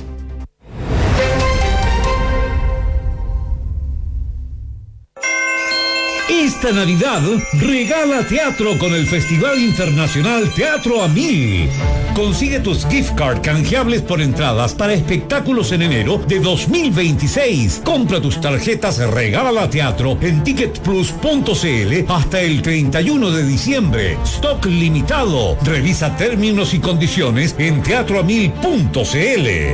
Esta Navidad, regala teatro con el Festival Internacional Teatro a Mil. Consigue tus gift card canjeables por entradas para espectáculos en enero de dos mil veintiséis. Compra tus tarjetas Regala Teatro en ticket plus punto c l hasta el treinta y uno de diciembre. Stock limitado. Revisa términos y condiciones en teatro a mil punto c l.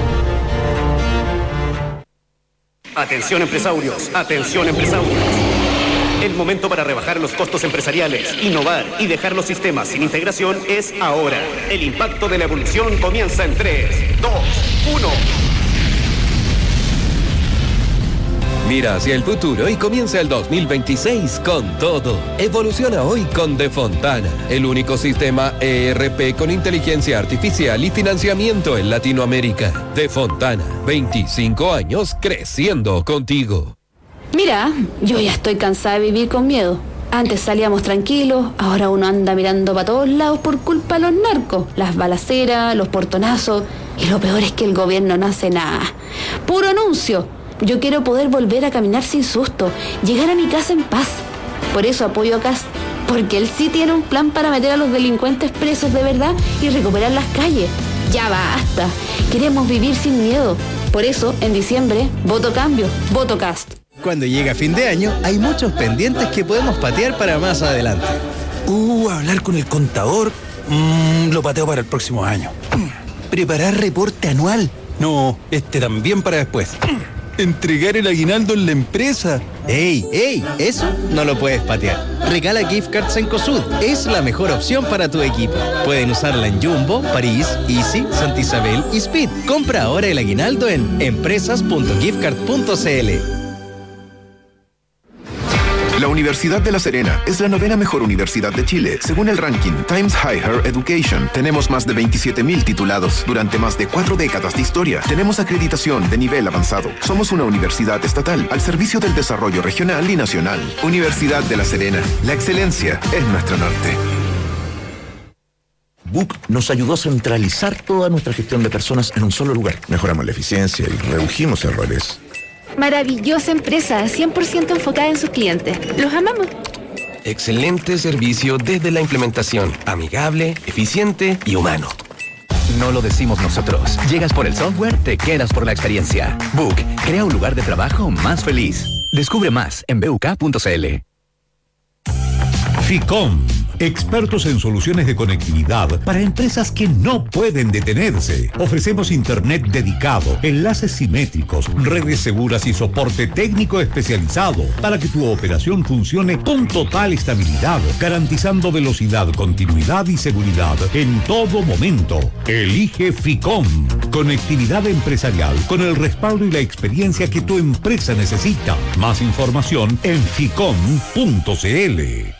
Atención empresarios, atención empresarios. El momento para rebajar los costos empresariales, innovar y dejar los sistemas sin integración es ahora. El impacto de la evolución comienza en tres, dos, uno. Mira hacia el futuro y comienza el dos mil veintiséis con todo. Evoluciona hoy con De Fontana, el único sistema E R P con inteligencia artificial y financiamiento en Latinoamérica. De Fontana, veinticinco años creciendo contigo. Mira, yo ya estoy cansada de vivir con miedo. Antes salíamos tranquilos, ahora uno anda mirando para todos lados por culpa de los narcos, las balaceras, los portonazos, y lo peor es que el gobierno no hace nada. Puro anuncio. Yo quiero poder volver a caminar sin susto, llegar a mi casa en paz. Por eso apoyo a Kast, porque él sí tiene un plan para meter a los delincuentes presos de verdad y recuperar las calles. Ya basta, queremos vivir sin miedo. Por eso, en diciembre, voto cambio, voto Kast. Cuando llega fin de año, hay muchos pendientes que podemos patear para más adelante. Uh, hablar con el contador, mmm, lo pateo para el próximo año. Preparar reporte anual, no, este también para después. Entregar el aguinaldo en la empresa. ¡Ey, ey! Eso no lo puedes patear. Regala gift cards en COSUD. Es la mejor opción para tu equipo. Pueden usarla en Jumbo, París, Easy, Santa Isabel y Speed. Compra ahora el aguinaldo en empresas punto giftcard punto c l. La Universidad de La Serena es la novena mejor universidad de Chile, según el ranking Times Higher Education. Tenemos más de veintisiete mil titulados durante más de cuatro décadas de historia. Tenemos acreditación de nivel avanzado. Somos una universidad estatal al servicio del desarrollo regional y nacional. Universidad de La Serena. La excelencia es nuestro norte. B U C nos ayudó a centralizar toda nuestra gestión de personas en un solo lugar. Mejoramos la eficiencia y redujimos errores. Maravillosa empresa, cien por ciento enfocada en sus clientes. Los amamos. Excelente servicio desde la implementación. Amigable, eficiente y humano. No lo decimos nosotros. Llegas por el software, te quedas por la experiencia. B U C, crea un lugar de trabajo más feliz. Descubre más en b u k punto c l. Ficom, expertos en soluciones de conectividad para empresas que no pueden detenerse. Ofrecemos internet dedicado, enlaces simétricos, redes seguras y soporte técnico especializado para que tu operación funcione con total estabilidad, garantizando velocidad, continuidad y seguridad en todo momento. Elige Ficom, conectividad empresarial con el respaldo y la experiencia que tu empresa necesita. Más información en ficom punto c l.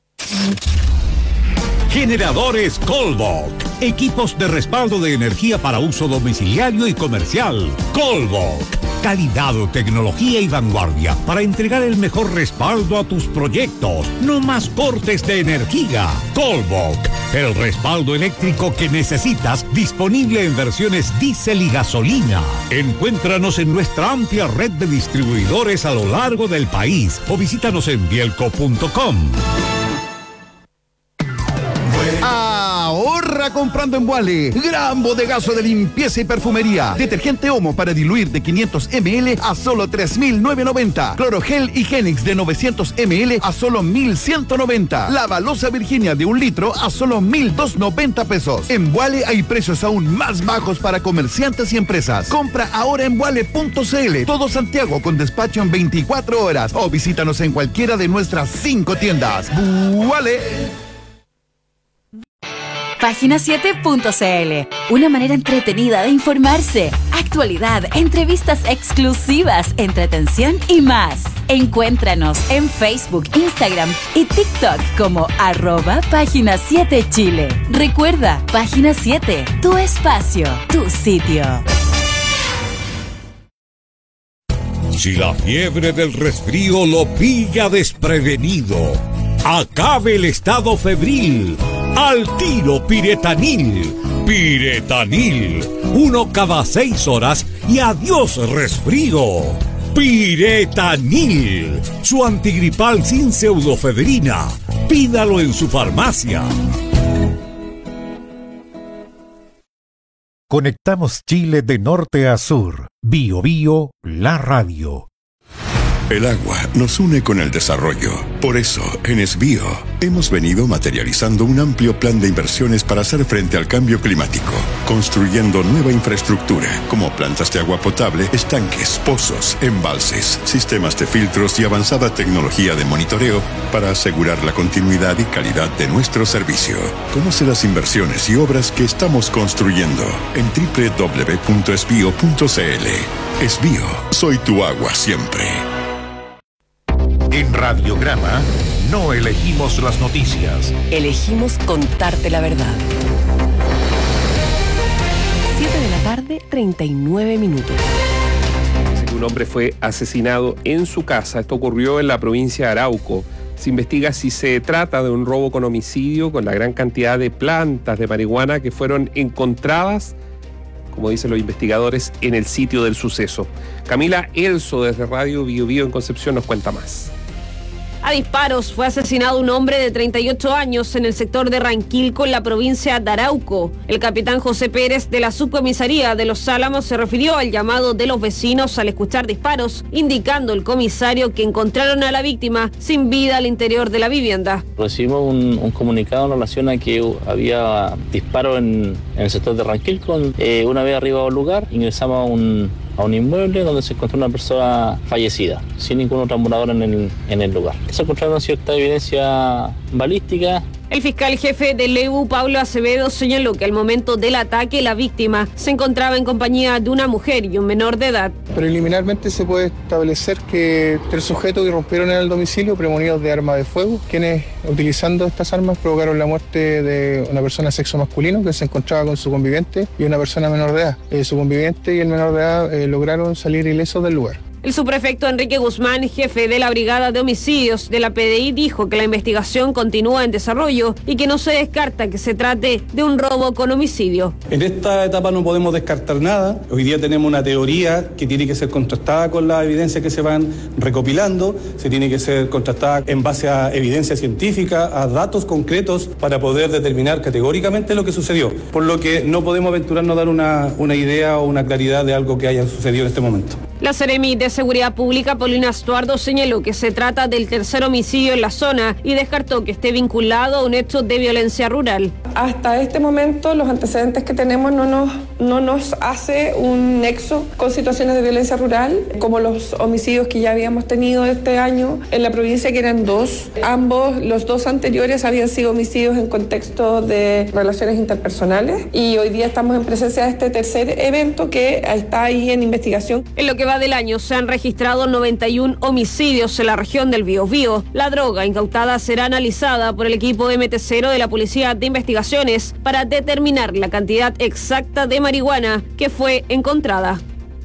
Generadores Colbok. Equipos de respaldo de energía para uso domiciliario y comercial. Colbok. Calidad, tecnología y vanguardia para entregar el mejor respaldo a tus proyectos. No más cortes de energía. Colbok. El respaldo eléctrico que necesitas, disponible en versiones diésel y gasolina. Encuéntranos en nuestra amplia red de distribuidores a lo largo del país o visítanos en bielco punto com. Ahorra comprando en Vuale. Gran bodegazo de limpieza y perfumería. Detergente Omo para diluir de quinientos mililitros a solo tres mil novecientos noventa. Clorogel Higienix de novecientos mililitros a solo mil ciento noventa. La Balosa Virginia de un litro a solo mil doscientos noventa pesos. En Vuale hay precios aún más bajos para comerciantes y empresas. Compra ahora en vuale punto c l. Todo Santiago con despacho en veinticuatro horas. O visítanos en cualquiera de nuestras cinco tiendas. Vuale. Página siete punto c l, una manera entretenida de informarse, actualidad, entrevistas exclusivas, entretención y más. Encuéntranos en Facebook, Instagram y TikTok como arroba Página siete Chile. Recuerda, Página siete, tu espacio, tu sitio. Si la fiebre del resfrío lo pilla desprevenido, acabe el estado febril. Al tiro Piretanil. Piretanil. Uno cada seis horas y adiós resfrío. Piretanil, su antigripal sin pseudofedrina. Pídalo en su farmacia. Conectamos Chile de norte a sur. Bio Bio, la radio. El agua nos une con el desarrollo. Por eso, en Esbio, hemos venido materializando un amplio plan de inversiones para hacer frente al cambio climático, construyendo nueva infraestructura, como plantas de agua potable, estanques, pozos, embalses, sistemas de filtros y avanzada tecnología de monitoreo para asegurar la continuidad y calidad de nuestro servicio. Conoce las inversiones y obras que estamos construyendo en doble u doble u doble u punto esbio punto c l. Esbio, soy tu agua siempre. En Radiograma no elegimos las noticias. Elegimos contarte la verdad. siete de la tarde, treinta y nueve minutos. Un hombre fue asesinado en su casa. Esto ocurrió en la provincia de Arauco. Se investiga si se trata de un robo con homicidio, con la gran cantidad de plantas de marihuana que fueron encontradas, como dicen los investigadores, en el sitio del suceso. Camila Elso, desde Radio Bio Bio en Concepción, nos cuenta más. A disparos fue asesinado un hombre de treinta y ocho años en el sector de Ranquilco, en la provincia de Arauco. El capitán José Pérez de la subcomisaría de Los Álamos se refirió al llamado de los vecinos al escuchar disparos, indicando el comisario que encontraron a la víctima sin vida al interior de la vivienda. Recibimos un, un comunicado en relación a que había disparos en, en el sector de Ranquilco. Eh, una vez arribado al lugar, ingresamos a un... a un inmueble donde se encontró una persona fallecida, sin ningún otro morador en el, en el lugar. Se encontraron cierta evidencia balística. El fiscal jefe del E U, Pablo Acevedo, señaló que al momento del ataque la víctima se encontraba en compañía de una mujer y un menor de edad. Preliminarmente se puede establecer que tres sujetos que irrumpieron en el domicilio premonidos de arma de fuego, quienes utilizando estas armas provocaron la muerte de una persona de sexo masculino que se encontraba con su conviviente y una persona menor de edad. Eh, su conviviente y el menor de edad eh, lograron salir ilesos del lugar. El subprefecto Enrique Guzmán, jefe de la Brigada de Homicidios de la P D I, dijo que la investigación continúa en desarrollo y que no se descarta que se trate de un robo con homicidio. En esta etapa no podemos descartar nada. Hoy día tenemos una teoría que tiene que ser contrastada con las evidencias que se van recopilando, se tiene que ser contrastada en base a evidencia científica, a datos concretos para poder determinar categóricamente lo que sucedió. Por lo que no podemos aventurarnos a dar una, una idea o una claridad de algo que haya sucedido en este momento. La Seremi de Seguridad Pública, Paulina Estuardo, señaló que se trata del tercer homicidio en la zona y descartó que esté vinculado a un hecho de violencia rural. Hasta este momento los antecedentes que tenemos no nos, no nos hace un nexo con situaciones de violencia rural, como los homicidios que ya habíamos tenido este año en la provincia, que eran dos. Ambos, los dos anteriores, habían sido homicidios en contexto de relaciones interpersonales y hoy día estamos en presencia de este tercer evento que está ahí en investigación. En lo que va del año se han registrado noventa y uno homicidios en la región del Biobío. La droga incautada será analizada por el equipo M T cero de la Policía de Investigaciones para determinar la cantidad exacta de marihuana que fue encontrada.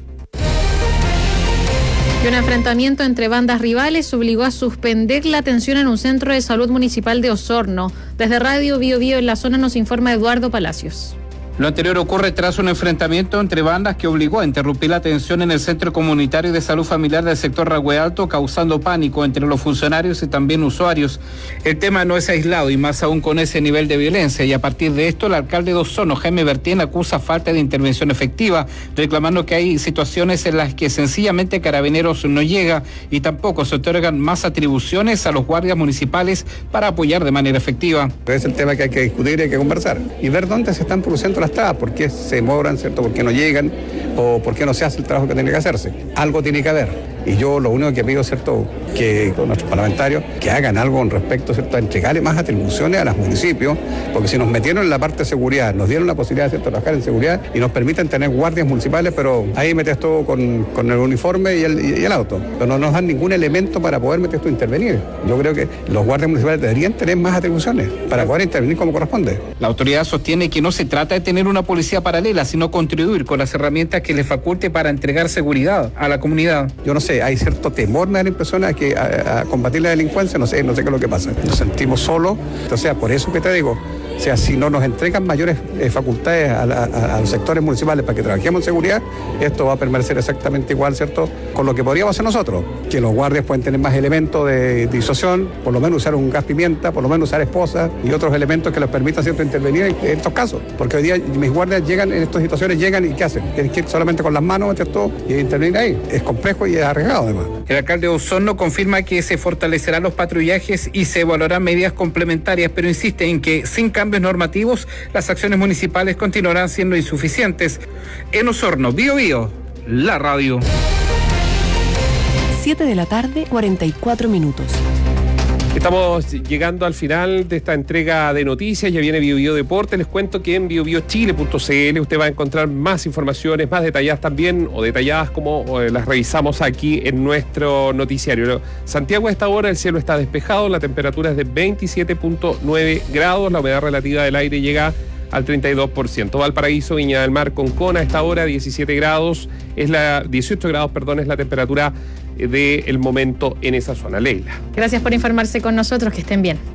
Y un enfrentamiento entre bandas rivales obligó a suspender la atención en un centro de salud municipal de Osorno. Desde Radio Bio Bio en la zona nos informa Eduardo Palacios. Lo anterior ocurre tras un enfrentamiento entre bandas que obligó a interrumpir la atención en el Centro Comunitario de Salud Familiar del sector Ragüe Alto, causando pánico entre los funcionarios y también usuarios. El tema no es aislado y más aún con ese nivel de violencia, y a partir de esto el alcalde de Osorno, Jaime Bertien, acusa falta de intervención efectiva, reclamando que hay situaciones en las que sencillamente Carabineros no llega y tampoco se otorgan más atribuciones a los guardias municipales para apoyar de manera efectiva. Es el tema que hay que discutir y hay que conversar y ver dónde se están produciendo las trabas, por qué se demoran, ¿cierto? ¿Por qué no llegan? ¿O por qué no se hace el trabajo que tiene que hacerse? Algo tiene que haber. Y yo lo único que pido, ¿cierto?, que con nuestros parlamentarios que hagan algo con respecto, ¿cierto?, a entregarle más atribuciones a los municipios, porque si nos metieron en la parte de seguridad, nos dieron la posibilidad, ¿cierto?, de trabajar en seguridad y nos permiten tener guardias municipales, pero ahí metes todo con, con el uniforme y el, y el auto. Pero no nos dan ningún elemento para poder meter esto a intervenir. Yo creo que los guardias municipales deberían tener más atribuciones para poder intervenir como corresponde. La autoridad sostiene que no se trata de tener una policía paralela, sino contribuir con las herramientas que le faculte para entregar seguridad a la comunidad. Yo no sé sé, hay cierto temor en las personas a, que, a, a combatir la delincuencia, no sé, no sé qué es lo que pasa. Nos sentimos solos, o sea, por eso que te digo, o sea, si no nos entregan mayores eh, facultades a, la, a, a los sectores municipales para que trabajemos en seguridad, esto va a permanecer exactamente igual, ¿cierto?, con lo que podríamos hacer nosotros, que los guardias pueden tener más elementos de disuasión, por lo menos usar un gas pimienta, por lo menos usar esposas y otros elementos que les permitan, ¿cierto?, intervenir en, en estos casos, porque hoy día mis guardias llegan en estas situaciones, llegan y ¿qué hacen? Tienen que ir solamente con las manos, ¿cierto?, y intervenir ahí. Es complejo y es arriesgado además. El alcalde de Osorno confirma que se fortalecerán los patrullajes y se evaluarán medidas complementarias, pero insiste en que sin cambios normativos las acciones municipales continuarán siendo insuficientes. En Osorno, Bío Bío, la radio. siete de la tarde, cuarenta y cuatro minutos. Estamos llegando al final de esta entrega de noticias. Ya viene Bio Bio Deporte. Les cuento que en bio bio chile punto c l usted va a encontrar más informaciones, más detalladas también, o detalladas como las revisamos aquí en nuestro noticiario. Santiago, a esta hora el cielo está despejado, la temperatura es de veintisiete punto nueve grados, la humedad relativa del aire llega al treinta y dos por ciento. Valparaíso, Viña del Mar, Concón, a esta hora diecisiete grados, es la dieciocho grados, perdón, es la temperatura del momento en esa zona. Leila. Gracias por informarse con nosotros, que estén bien.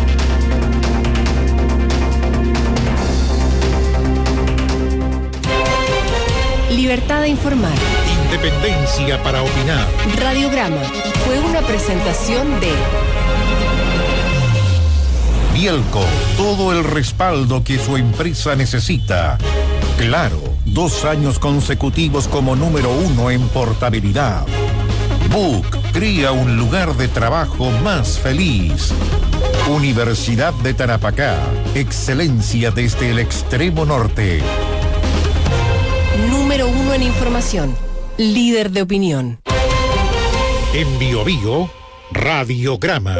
Libertad de informar. Independencia para opinar. Radiograma fue una presentación de Bielco, todo el respaldo que su empresa necesita. Claro, dos años consecutivos como número uno en portabilidad. Book crea un lugar de trabajo más feliz. Universidad de Tarapacá, excelencia desde el extremo norte. Número uno en información, líder de opinión. En Bio Bio, Radiograma.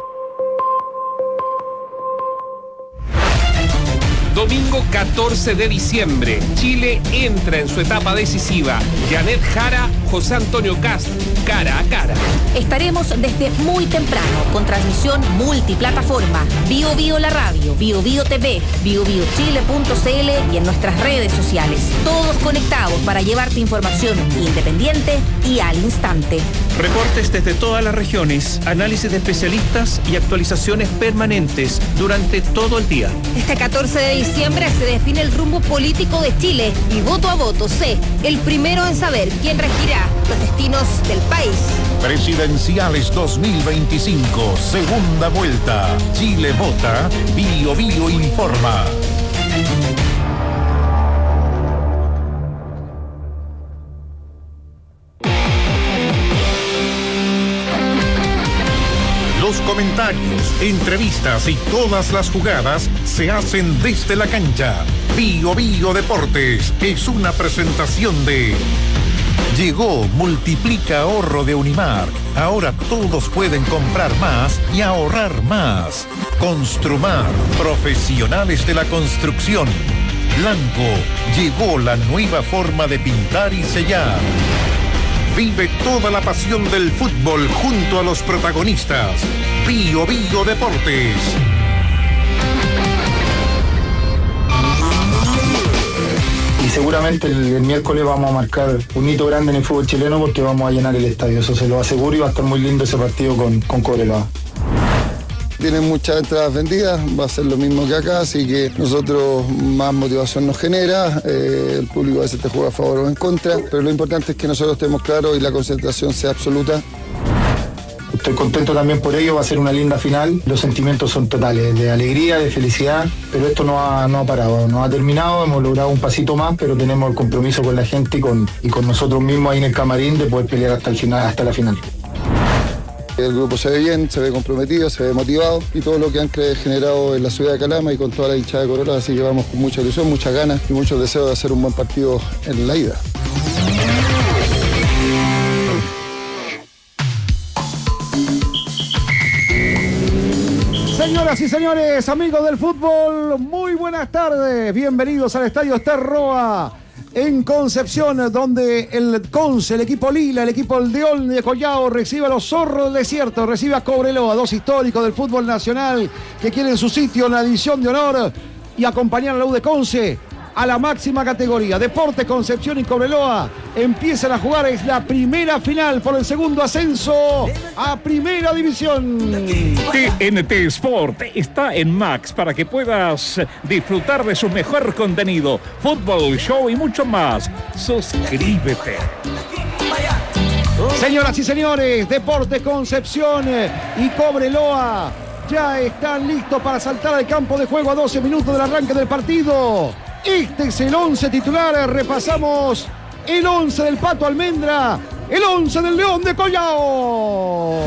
Domingo catorce de diciembre, Chile entra en su etapa decisiva. Janet Jara, José Antonio Cast, cara a cara. Estaremos desde muy temprano, con transmisión multiplataforma. Bio Bio la radio, Bio Bio T V, bio bio chile punto c l y en nuestras redes sociales. Todos conectados para llevarte información independiente y al instante. Reportes desde todas las regiones, análisis de especialistas y actualizaciones permanentes durante todo el día. Este catorce de diciembre se define el rumbo político de Chile y voto a voto sé, el primero en saber quién regirá los destinos del país. Presidenciales dos mil veinticinco, segunda vuelta. Chile vota, Bio Bio informa. Los comentarios, entrevistas y todas las jugadas se hacen desde la cancha. Bio Bio Deportes es una presentación de... Llegó Multiplica Ahorro de Unimark. Ahora todos pueden comprar más y ahorrar más. Construmar, profesionales de la construcción. Blanco, llegó la nueva forma de pintar y sellar. Vive toda la pasión del fútbol junto a los protagonistas. Bio Bio Deportes. Y seguramente el, el miércoles vamos a marcar un hito grande en el fútbol chileno porque vamos a llenar el estadio. Eso se lo aseguro y va a estar muy lindo ese partido con, con Cobreloa. Tienen muchas entradas vendidas, va a ser lo mismo que acá, así que nosotros más motivación nos genera, eh, el público a veces te juega a favor o en contra, pero lo importante es que nosotros estemos claros y la concentración sea absoluta. Estoy contento también por ello, va a ser una linda final, los sentimientos son totales, de alegría, de felicidad, pero esto no ha, no ha parado, no ha terminado, hemos logrado un pasito más, pero tenemos el compromiso con la gente y con, y con nosotros mismos ahí en el camarín de poder pelear hasta el final, hasta la final. El grupo se ve bien, se ve comprometido, se ve motivado y todo lo que han generado en la ciudad de Calama y con toda la hinchada de Cobreloa, así que vamos con mucha ilusión, muchas ganas y muchos deseos de hacer un buen partido en la ida. Señoras y señores, amigos del fútbol, muy buenas tardes, bienvenidos al Estadio Sterroa en Concepción, donde el Conce, el equipo Lila, el equipo de Olney de Collao recibe a los Zorros del Desierto, recibe a Cobreloa, dos históricos del fútbol nacional que quieren su sitio en la edición de honor y acompañar a la U de Conce a la máxima categoría. Deportes Concepción y Cobreloa empiezan a jugar, es la primera final por el segundo ascenso a Primera División. T N T Sport está en Max para que puedas disfrutar de su mejor contenido, fútbol, show y mucho más. Suscríbete. Señoras y señores, Deportes Concepción y Cobreloa ya están listos para saltar al campo de juego a doce minutos del arranque del partido. Este es el once titular. Repasamos el once del Pato Almendra, el once del León de Collao.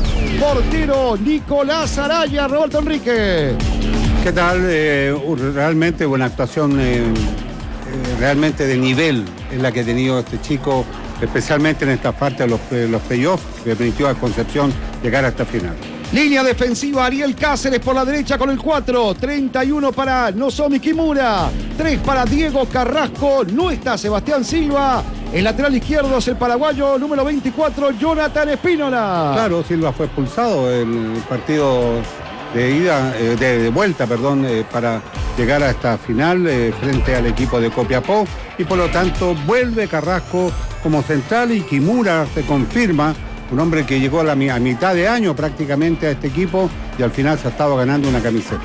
Portero Nicolás Araya, Roberto Enrique. ¿Qué tal? Eh, realmente buena actuación, eh, eh, realmente de nivel es la que ha tenido este chico, especialmente en esta parte de los, eh, los playoffs, que permitió a Concepción llegar hasta final. Línea defensiva, Ariel Cáceres por la derecha con el cuatro, treinta y uno para Nozomi Kimura, tres para Diego Carrasco, no está Sebastián Silva, el lateral izquierdo es el paraguayo número veinticuatro, Jonathan Espínola. Claro, Silva fue expulsado en el partido de ida, eh, de, de vuelta, perdón, eh, para llegar a esta final eh, frente al equipo de Copiapó, y por lo tanto vuelve Carrasco como central y Kimura se confirma. Un hombre que llegó a, la, a mitad de año prácticamente a este equipo y al final se ha estado ganando una camiseta.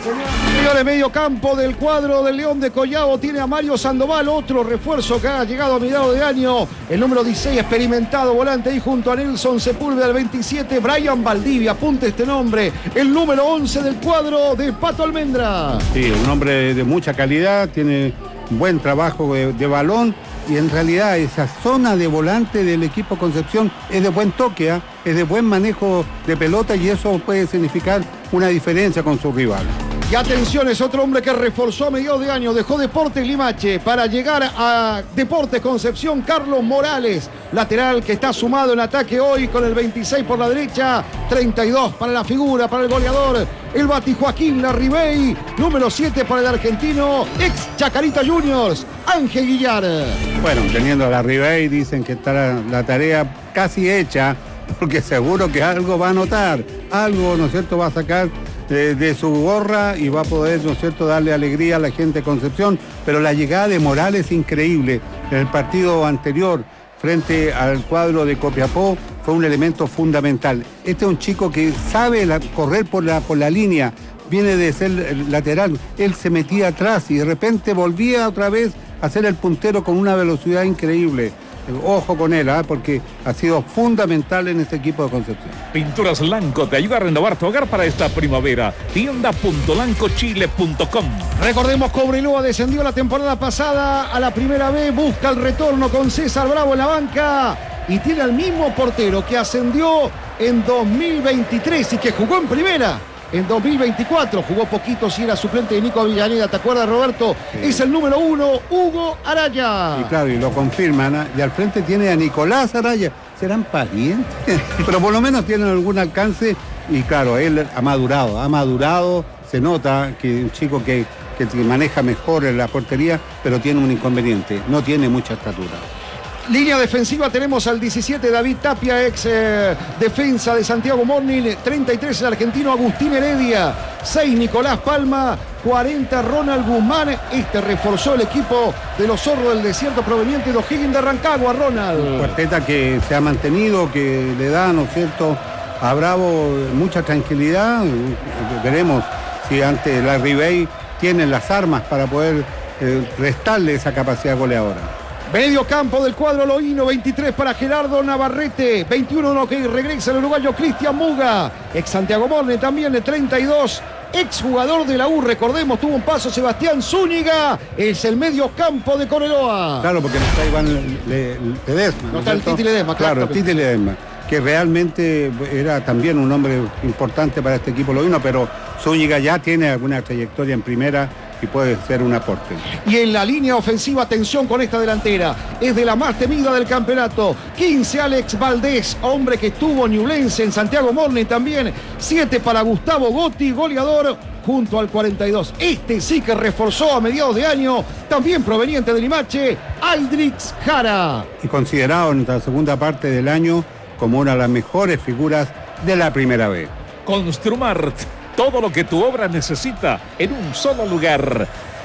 De medio campo del cuadro del León de Collao tiene a Mario Sandoval, otro refuerzo que ha llegado a mediados de año, el número dieciséis, experimentado volante ahí junto a Nelson Sepúlveda, el veintisiete, Brian Valdivia, apunte este nombre, el número once del cuadro de Pato Almendra. Sí, un hombre de mucha calidad, tiene buen trabajo de, de balón, y en realidad esa zona de volante del equipo Concepción es de buen toque, ¿eh? Es de buen manejo de pelota, y eso puede significar una diferencia con sus rivales. Y atención, es otro hombre que reforzó a mediados de año, dejó Deportes Limache para llegar a Deportes Concepción, Carlos Morales, lateral que está sumado en ataque hoy con el veintiséis por la derecha, treinta y dos para la figura, para el goleador, el Bati Joaquín Larribey, número siete para el argentino, ex Chacarita Juniors, Ángel Guillar. Bueno, teniendo a Larribey, dicen que está la, la tarea casi hecha, porque seguro que algo va a notar, algo, ¿no es cierto?, va a sacar De, de su gorra y va a poder, ¿no es cierto?, darle alegría a la gente de Concepción, pero la llegada de Morales es increíble. En el partido anterior, frente al cuadro de Copiapó, fue un elemento fundamental. Este es un chico que sabe la, correr por la, por la línea, viene de ser lateral, él se metía atrás y de repente volvía otra vez a ser el puntero con una velocidad increíble. Ojo con él, ¿eh? Porque ha sido fundamental en este equipo de Concepción. Pinturas Lanco te ayuda a renovar tu hogar para esta primavera. tienda punto lanco chile punto com. Recordemos, Cobreloa descendió la temporada pasada a la primera B, busca el retorno con César Bravo en la banca y tiene al mismo portero que ascendió en dos mil veintitrés y que jugó en primera. En dos mil veinticuatro jugó poquito, si era suplente de Nico Avellaneda, ¿te acuerdas, Roberto? Sí. Es el número uno, Hugo Araya. Y claro, y lo confirman, ¿eh? Y al frente tiene a Nicolás Araya. ¿Serán parientes? Pero por lo menos tienen algún alcance, y claro, él ha madurado, ha madurado, se nota que un chico que, que maneja mejor en la portería, pero tiene un inconveniente, no tiene mucha estatura. Línea defensiva tenemos al diecisiete, David Tapia, ex eh, defensa de Santiago Morning, treinta y tres el argentino Agustín Heredia, seis Nicolás Palma, cuarenta Ronald Guzmán. Este reforzó el equipo de los Zorros del Desierto proveniente de O'Higgins de Rancagua, Ronald. Cuarteta que se ha mantenido, que le da, ¿no es cierto?, a Bravo mucha tranquilidad. Veremos si ante la Ribey tienen las armas para poder eh, restarle esa capacidad goleadora. Medio campo del cuadro loíno, veintitrés para Gerardo Navarrete, veintiuno no, que regresa el uruguayo Cristian Muga, ex Santiago Morne también de treinta y dos, ex jugador de la U, recordemos, tuvo un paso Sebastián Zúñiga, es el medio campo de Cobreloa. Claro, porque no está Iván Ledesma. No, ¿no está el Titi Ledesma, claro. Claro, el Titi Ledesma, que realmente era también un hombre importante para este equipo loíno, pero Zúñiga ya tiene alguna trayectoria en primera y puede ser un aporte. Y en la línea ofensiva, atención con esta delantera, es de la más temida del campeonato. quince Alex Valdés, hombre que estuvo Ñublense en Santiago Morning también. siete para Gustavo Gotti, goleador, junto al cuarenta y dos. Este sí que reforzó a mediados de año, también proveniente de Limache, Aldrix Jara. Y considerado en la segunda parte del año como una de las mejores figuras de la primera vez. Construmart. Todo lo que tu obra necesita en un solo lugar.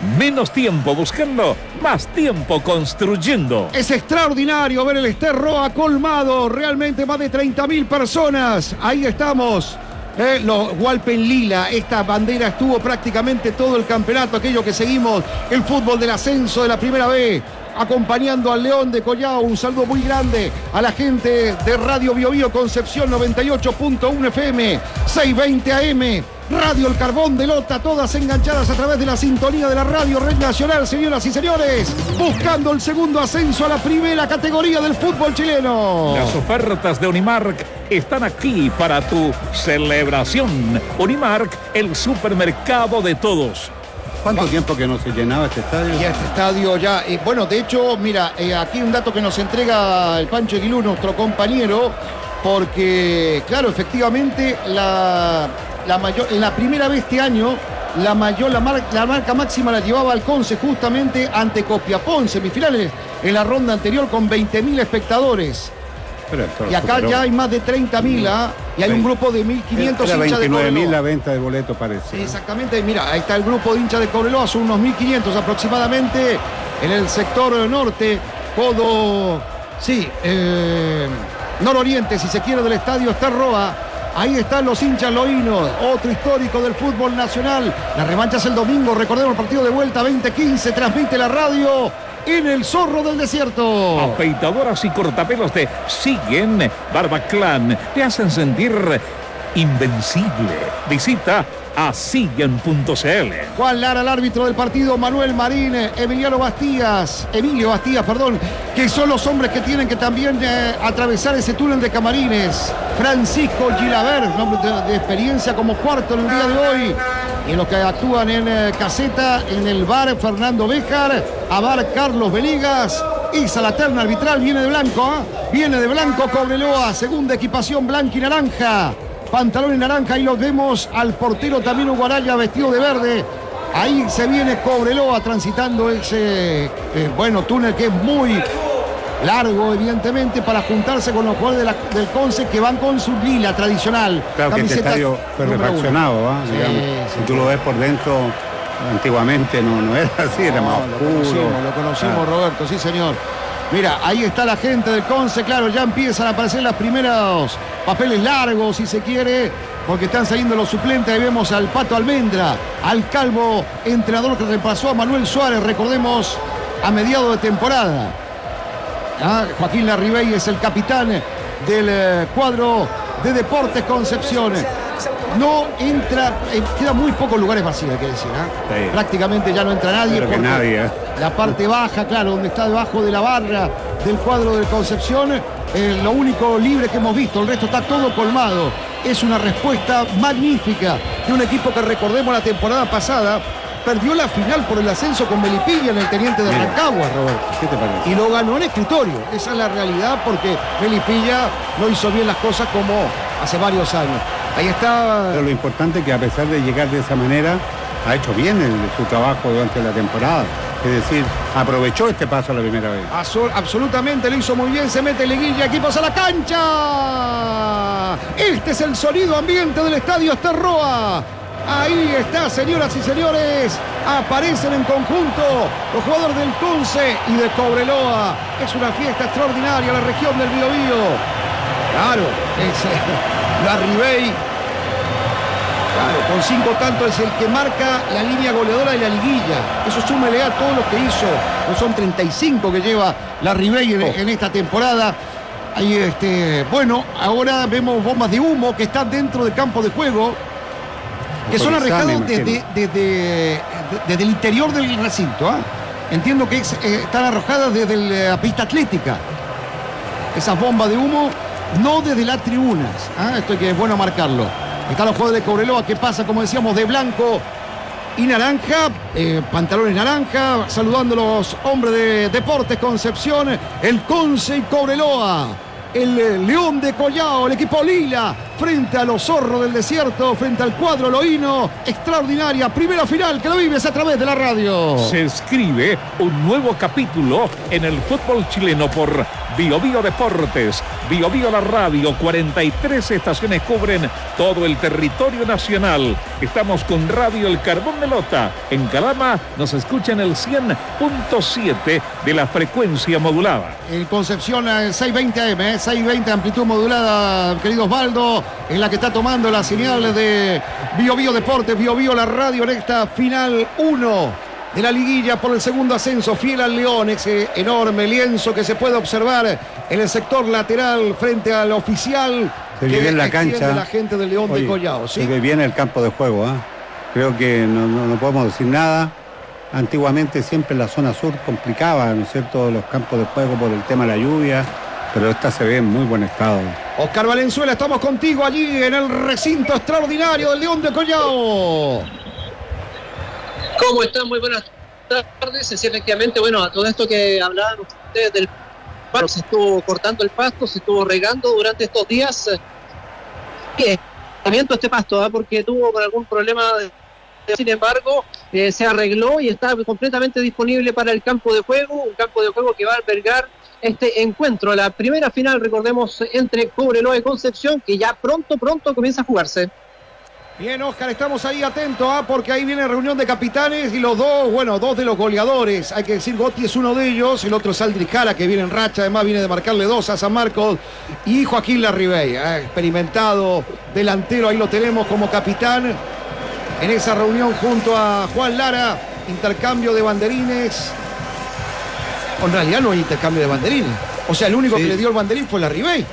Menos tiempo buscando, más tiempo construyendo. Es extraordinario ver el Ester Roa colmado, realmente más de treinta mil personas. Ahí estamos. Eh, los Walpen Lila, esta bandera estuvo prácticamente todo el campeonato, aquello que seguimos, el fútbol del ascenso de la primera B, acompañando al León de Collao. Un saludo muy grande a la gente de Radio Bio Bio Concepción noventa y ocho punto uno F M, seiscientos veinte A M, Radio El Carbón de Lota, todas enganchadas a través de la sintonía de la Radio Red Nacional, señoras y señores, buscando el segundo ascenso a la primera categoría del fútbol chileno. Las ofertas de Unimark están aquí para tu celebración. Unimark, el supermercado de todos. ¿Cuánto tiempo que no se llenaba este estadio? Y este estadio ya, eh, bueno, de hecho, mira, eh, aquí un dato que nos entrega el Pancho Aguilú, nuestro compañero, porque, claro, efectivamente, la, la mayor, en la primera vez este año, la mayor, la, mar, la marca máxima la llevaba al Conce justamente ante Copiapó, semifinales, en la ronda anterior con veinte mil espectadores. Y acá superó. Ya hay más de treinta mil, ¿eh? Y hay un grupo de mil quinientos hinchas de Cobreloa. veintinueve mil la venta de boletos parece. Sí, exactamente, mira, ahí está el grupo de hinchas de Cobreloa, son unos mil quinientos aproximadamente en el sector norte, codo, sí, eh, nororiente, si se quiere, del estadio Ester Roa. Ahí están los hinchas loínos, otro histórico del fútbol nacional. La revancha es el domingo, recordemos el partido de vuelta veinte quince, transmite la radio en el Zorro del Desierto. Afeitadoras y cortapelos te siguen. Barbaclan te hacen sentir invencible. Visita a siguen punto c l. Juan Lara, el árbitro del partido, Manuel Marín, Emiliano Bastías, Emilio Bastías, perdón, que son los hombres que tienen que también eh, atravesar ese túnel de camarines. Francisco Gilabert, nombre de, de experiencia como cuarto en el día de hoy. Y los que actúan en eh, caseta, en el bar, Fernando Béjar, a bar Carlos Veligas. Isa la terna arbitral, viene de blanco, ¿eh? Viene de blanco Cobreloa, segunda equipación blanca y naranja. Pantalón en naranja, y los vemos al portero también Hugo Araya vestido de verde. Ahí se viene Cobreloa transitando ese, eh, bueno, túnel que es muy largo, evidentemente, para juntarse con los jugadores de la, del Conce que van con su lila tradicional. Claro que este estadio fue refaccionado, ¿eh? Sí, digamos. sí, si tú lo ves por dentro, antiguamente no, no era así, era no, más lo oscuro. conocimos, lo conocimos, Ah. Roberto, sí señor. Mira, ahí está la gente del Conce, claro, ya empiezan a aparecer los primeros papeles largos, si se quiere, porque están saliendo los suplentes. Ahí vemos al Pato Almendra, al calvo entrenador que reemplazó a Manuel Suárez, recordemos, a mediados de temporada. Ah, Joaquín Larribey es el capitán del eh, cuadro de Deportes Concepción. No entra, eh, quedan muy pocos lugares vacíos, hay que decir, ¿eh? Sí. Prácticamente ya no entra nadie. Pero que porque nadie, ¿eh? la parte baja, claro, donde está debajo de la barra del cuadro de Concepción, eh, lo único libre que hemos visto, el resto está todo colmado. Es una respuesta magnífica de un equipo que, recordemos, la temporada pasada perdió la final por el ascenso con Melipilla en el Teniente de Mira. Rancagua, Roberto. ¿Qué te parece? Y lo ganó en escritorio. Esa es la realidad, porque Melipilla no hizo bien las cosas como hace varios años. Ahí está. Pero lo importante es que, a pesar de llegar de esa manera, ha hecho bien el, su trabajo durante la temporada. Es decir, aprovechó este paso a la primera vez. Azul, absolutamente, lo hizo muy bien. Se mete Liguilla, equipos a la cancha. Este es el sonido ambiente del estadio Ester Roa. Ahí está, señoras y señores. Aparecen en conjunto los jugadores del Conce y de Cobreloa. Es una fiesta extraordinaria en la región del Biobío. Claro, es eh, Larribey. Claro, con cinco tantos es el que marca la línea goleadora de la liguilla. Eso súmele a todo lo que hizo. No son treinta y cinco que lleva Larribey en, en esta temporada. Ahí, este, bueno, ahora vemos bombas de humo que están dentro del campo de juego, que son arrojadas desde, desde, desde el interior del recinto. ¿eh? Entiendo que es, eh, están arrojadas desde la pista atlética. Esas bombas de humo, no desde las tribunas. ¿eh? Esto que es bueno marcarlo. Están los jugadores de Cobreloa que pasa, como decíamos, de blanco y naranja, eh, pantalones naranja, saludando a los hombres de Deportes Concepción, el Conce y Cobreloa. El eh, León de Collao, el equipo lila, frente a los Zorros del Desierto, frente al cuadro loíno. Extraordinaria primera final que lo vives a través de la radio. Se escribe un nuevo capítulo en el fútbol chileno por Bio Bio Deportes, Bio Bio la radio, cuarenta y tres estaciones cubren todo el territorio nacional. Estamos con Radio El Carbón de Lota. En Calama nos escuchan el cien punto siete de la frecuencia modulada. En Concepción, seiscientos veinte A M, eh, seiscientos veinte amplitud modulada, querido Osvaldo, es la que está tomando las señales de Bio Bio Deportes, Bio Bio la radio en esta final uno de la liguilla por el segundo ascenso, fiel al León, ese enorme lienzo que se puede observar en el sector lateral frente al oficial. Se ve bien la cancha. La gente del León. Oye, de Collao, ¿sí? Se ve bien el campo de juego, ¿eh? Creo que no, no, no podemos decir nada. Antiguamente siempre la zona sur complicaba, ¿no es cierto?, los campos de juego por el tema de la lluvia, pero esta se ve en muy buen estado. Oscar Valenzuela, estamos contigo allí en el recinto extraordinario del León de Collao. ¿Cómo están? Muy buenas tardes. Sí, efectivamente, bueno, a todo esto que hablaban ustedes del pasto, se estuvo cortando el pasto, se estuvo regando durante estos días. ¿Qué? Este pasto, ¿eh? Porque tuvo por algún problema, de... sin embargo, eh, se arregló y está completamente disponible para el campo de juego, un campo de juego que va a albergar este encuentro, la primera final, recordemos, entre Cobreloa y Concepción, que ya pronto, pronto comienza a jugarse. Bien, Oscar, estamos ahí atentos, ¿ah? Porque ahí viene reunión de capitanes y los dos, bueno, dos de los goleadores. Hay que decir, Gotti es uno de ellos, el otro es Aldrich Jara, que viene en racha, además viene de marcarle dos a San Marcos, y Joaquín Larribey, ¿eh? Experimentado delantero, ahí lo tenemos como capitán en esa reunión junto a Juan Lara, intercambio de banderines. En realidad no hay intercambio de banderines. O sea, el único sí. que le dio el banderín fue Larribey.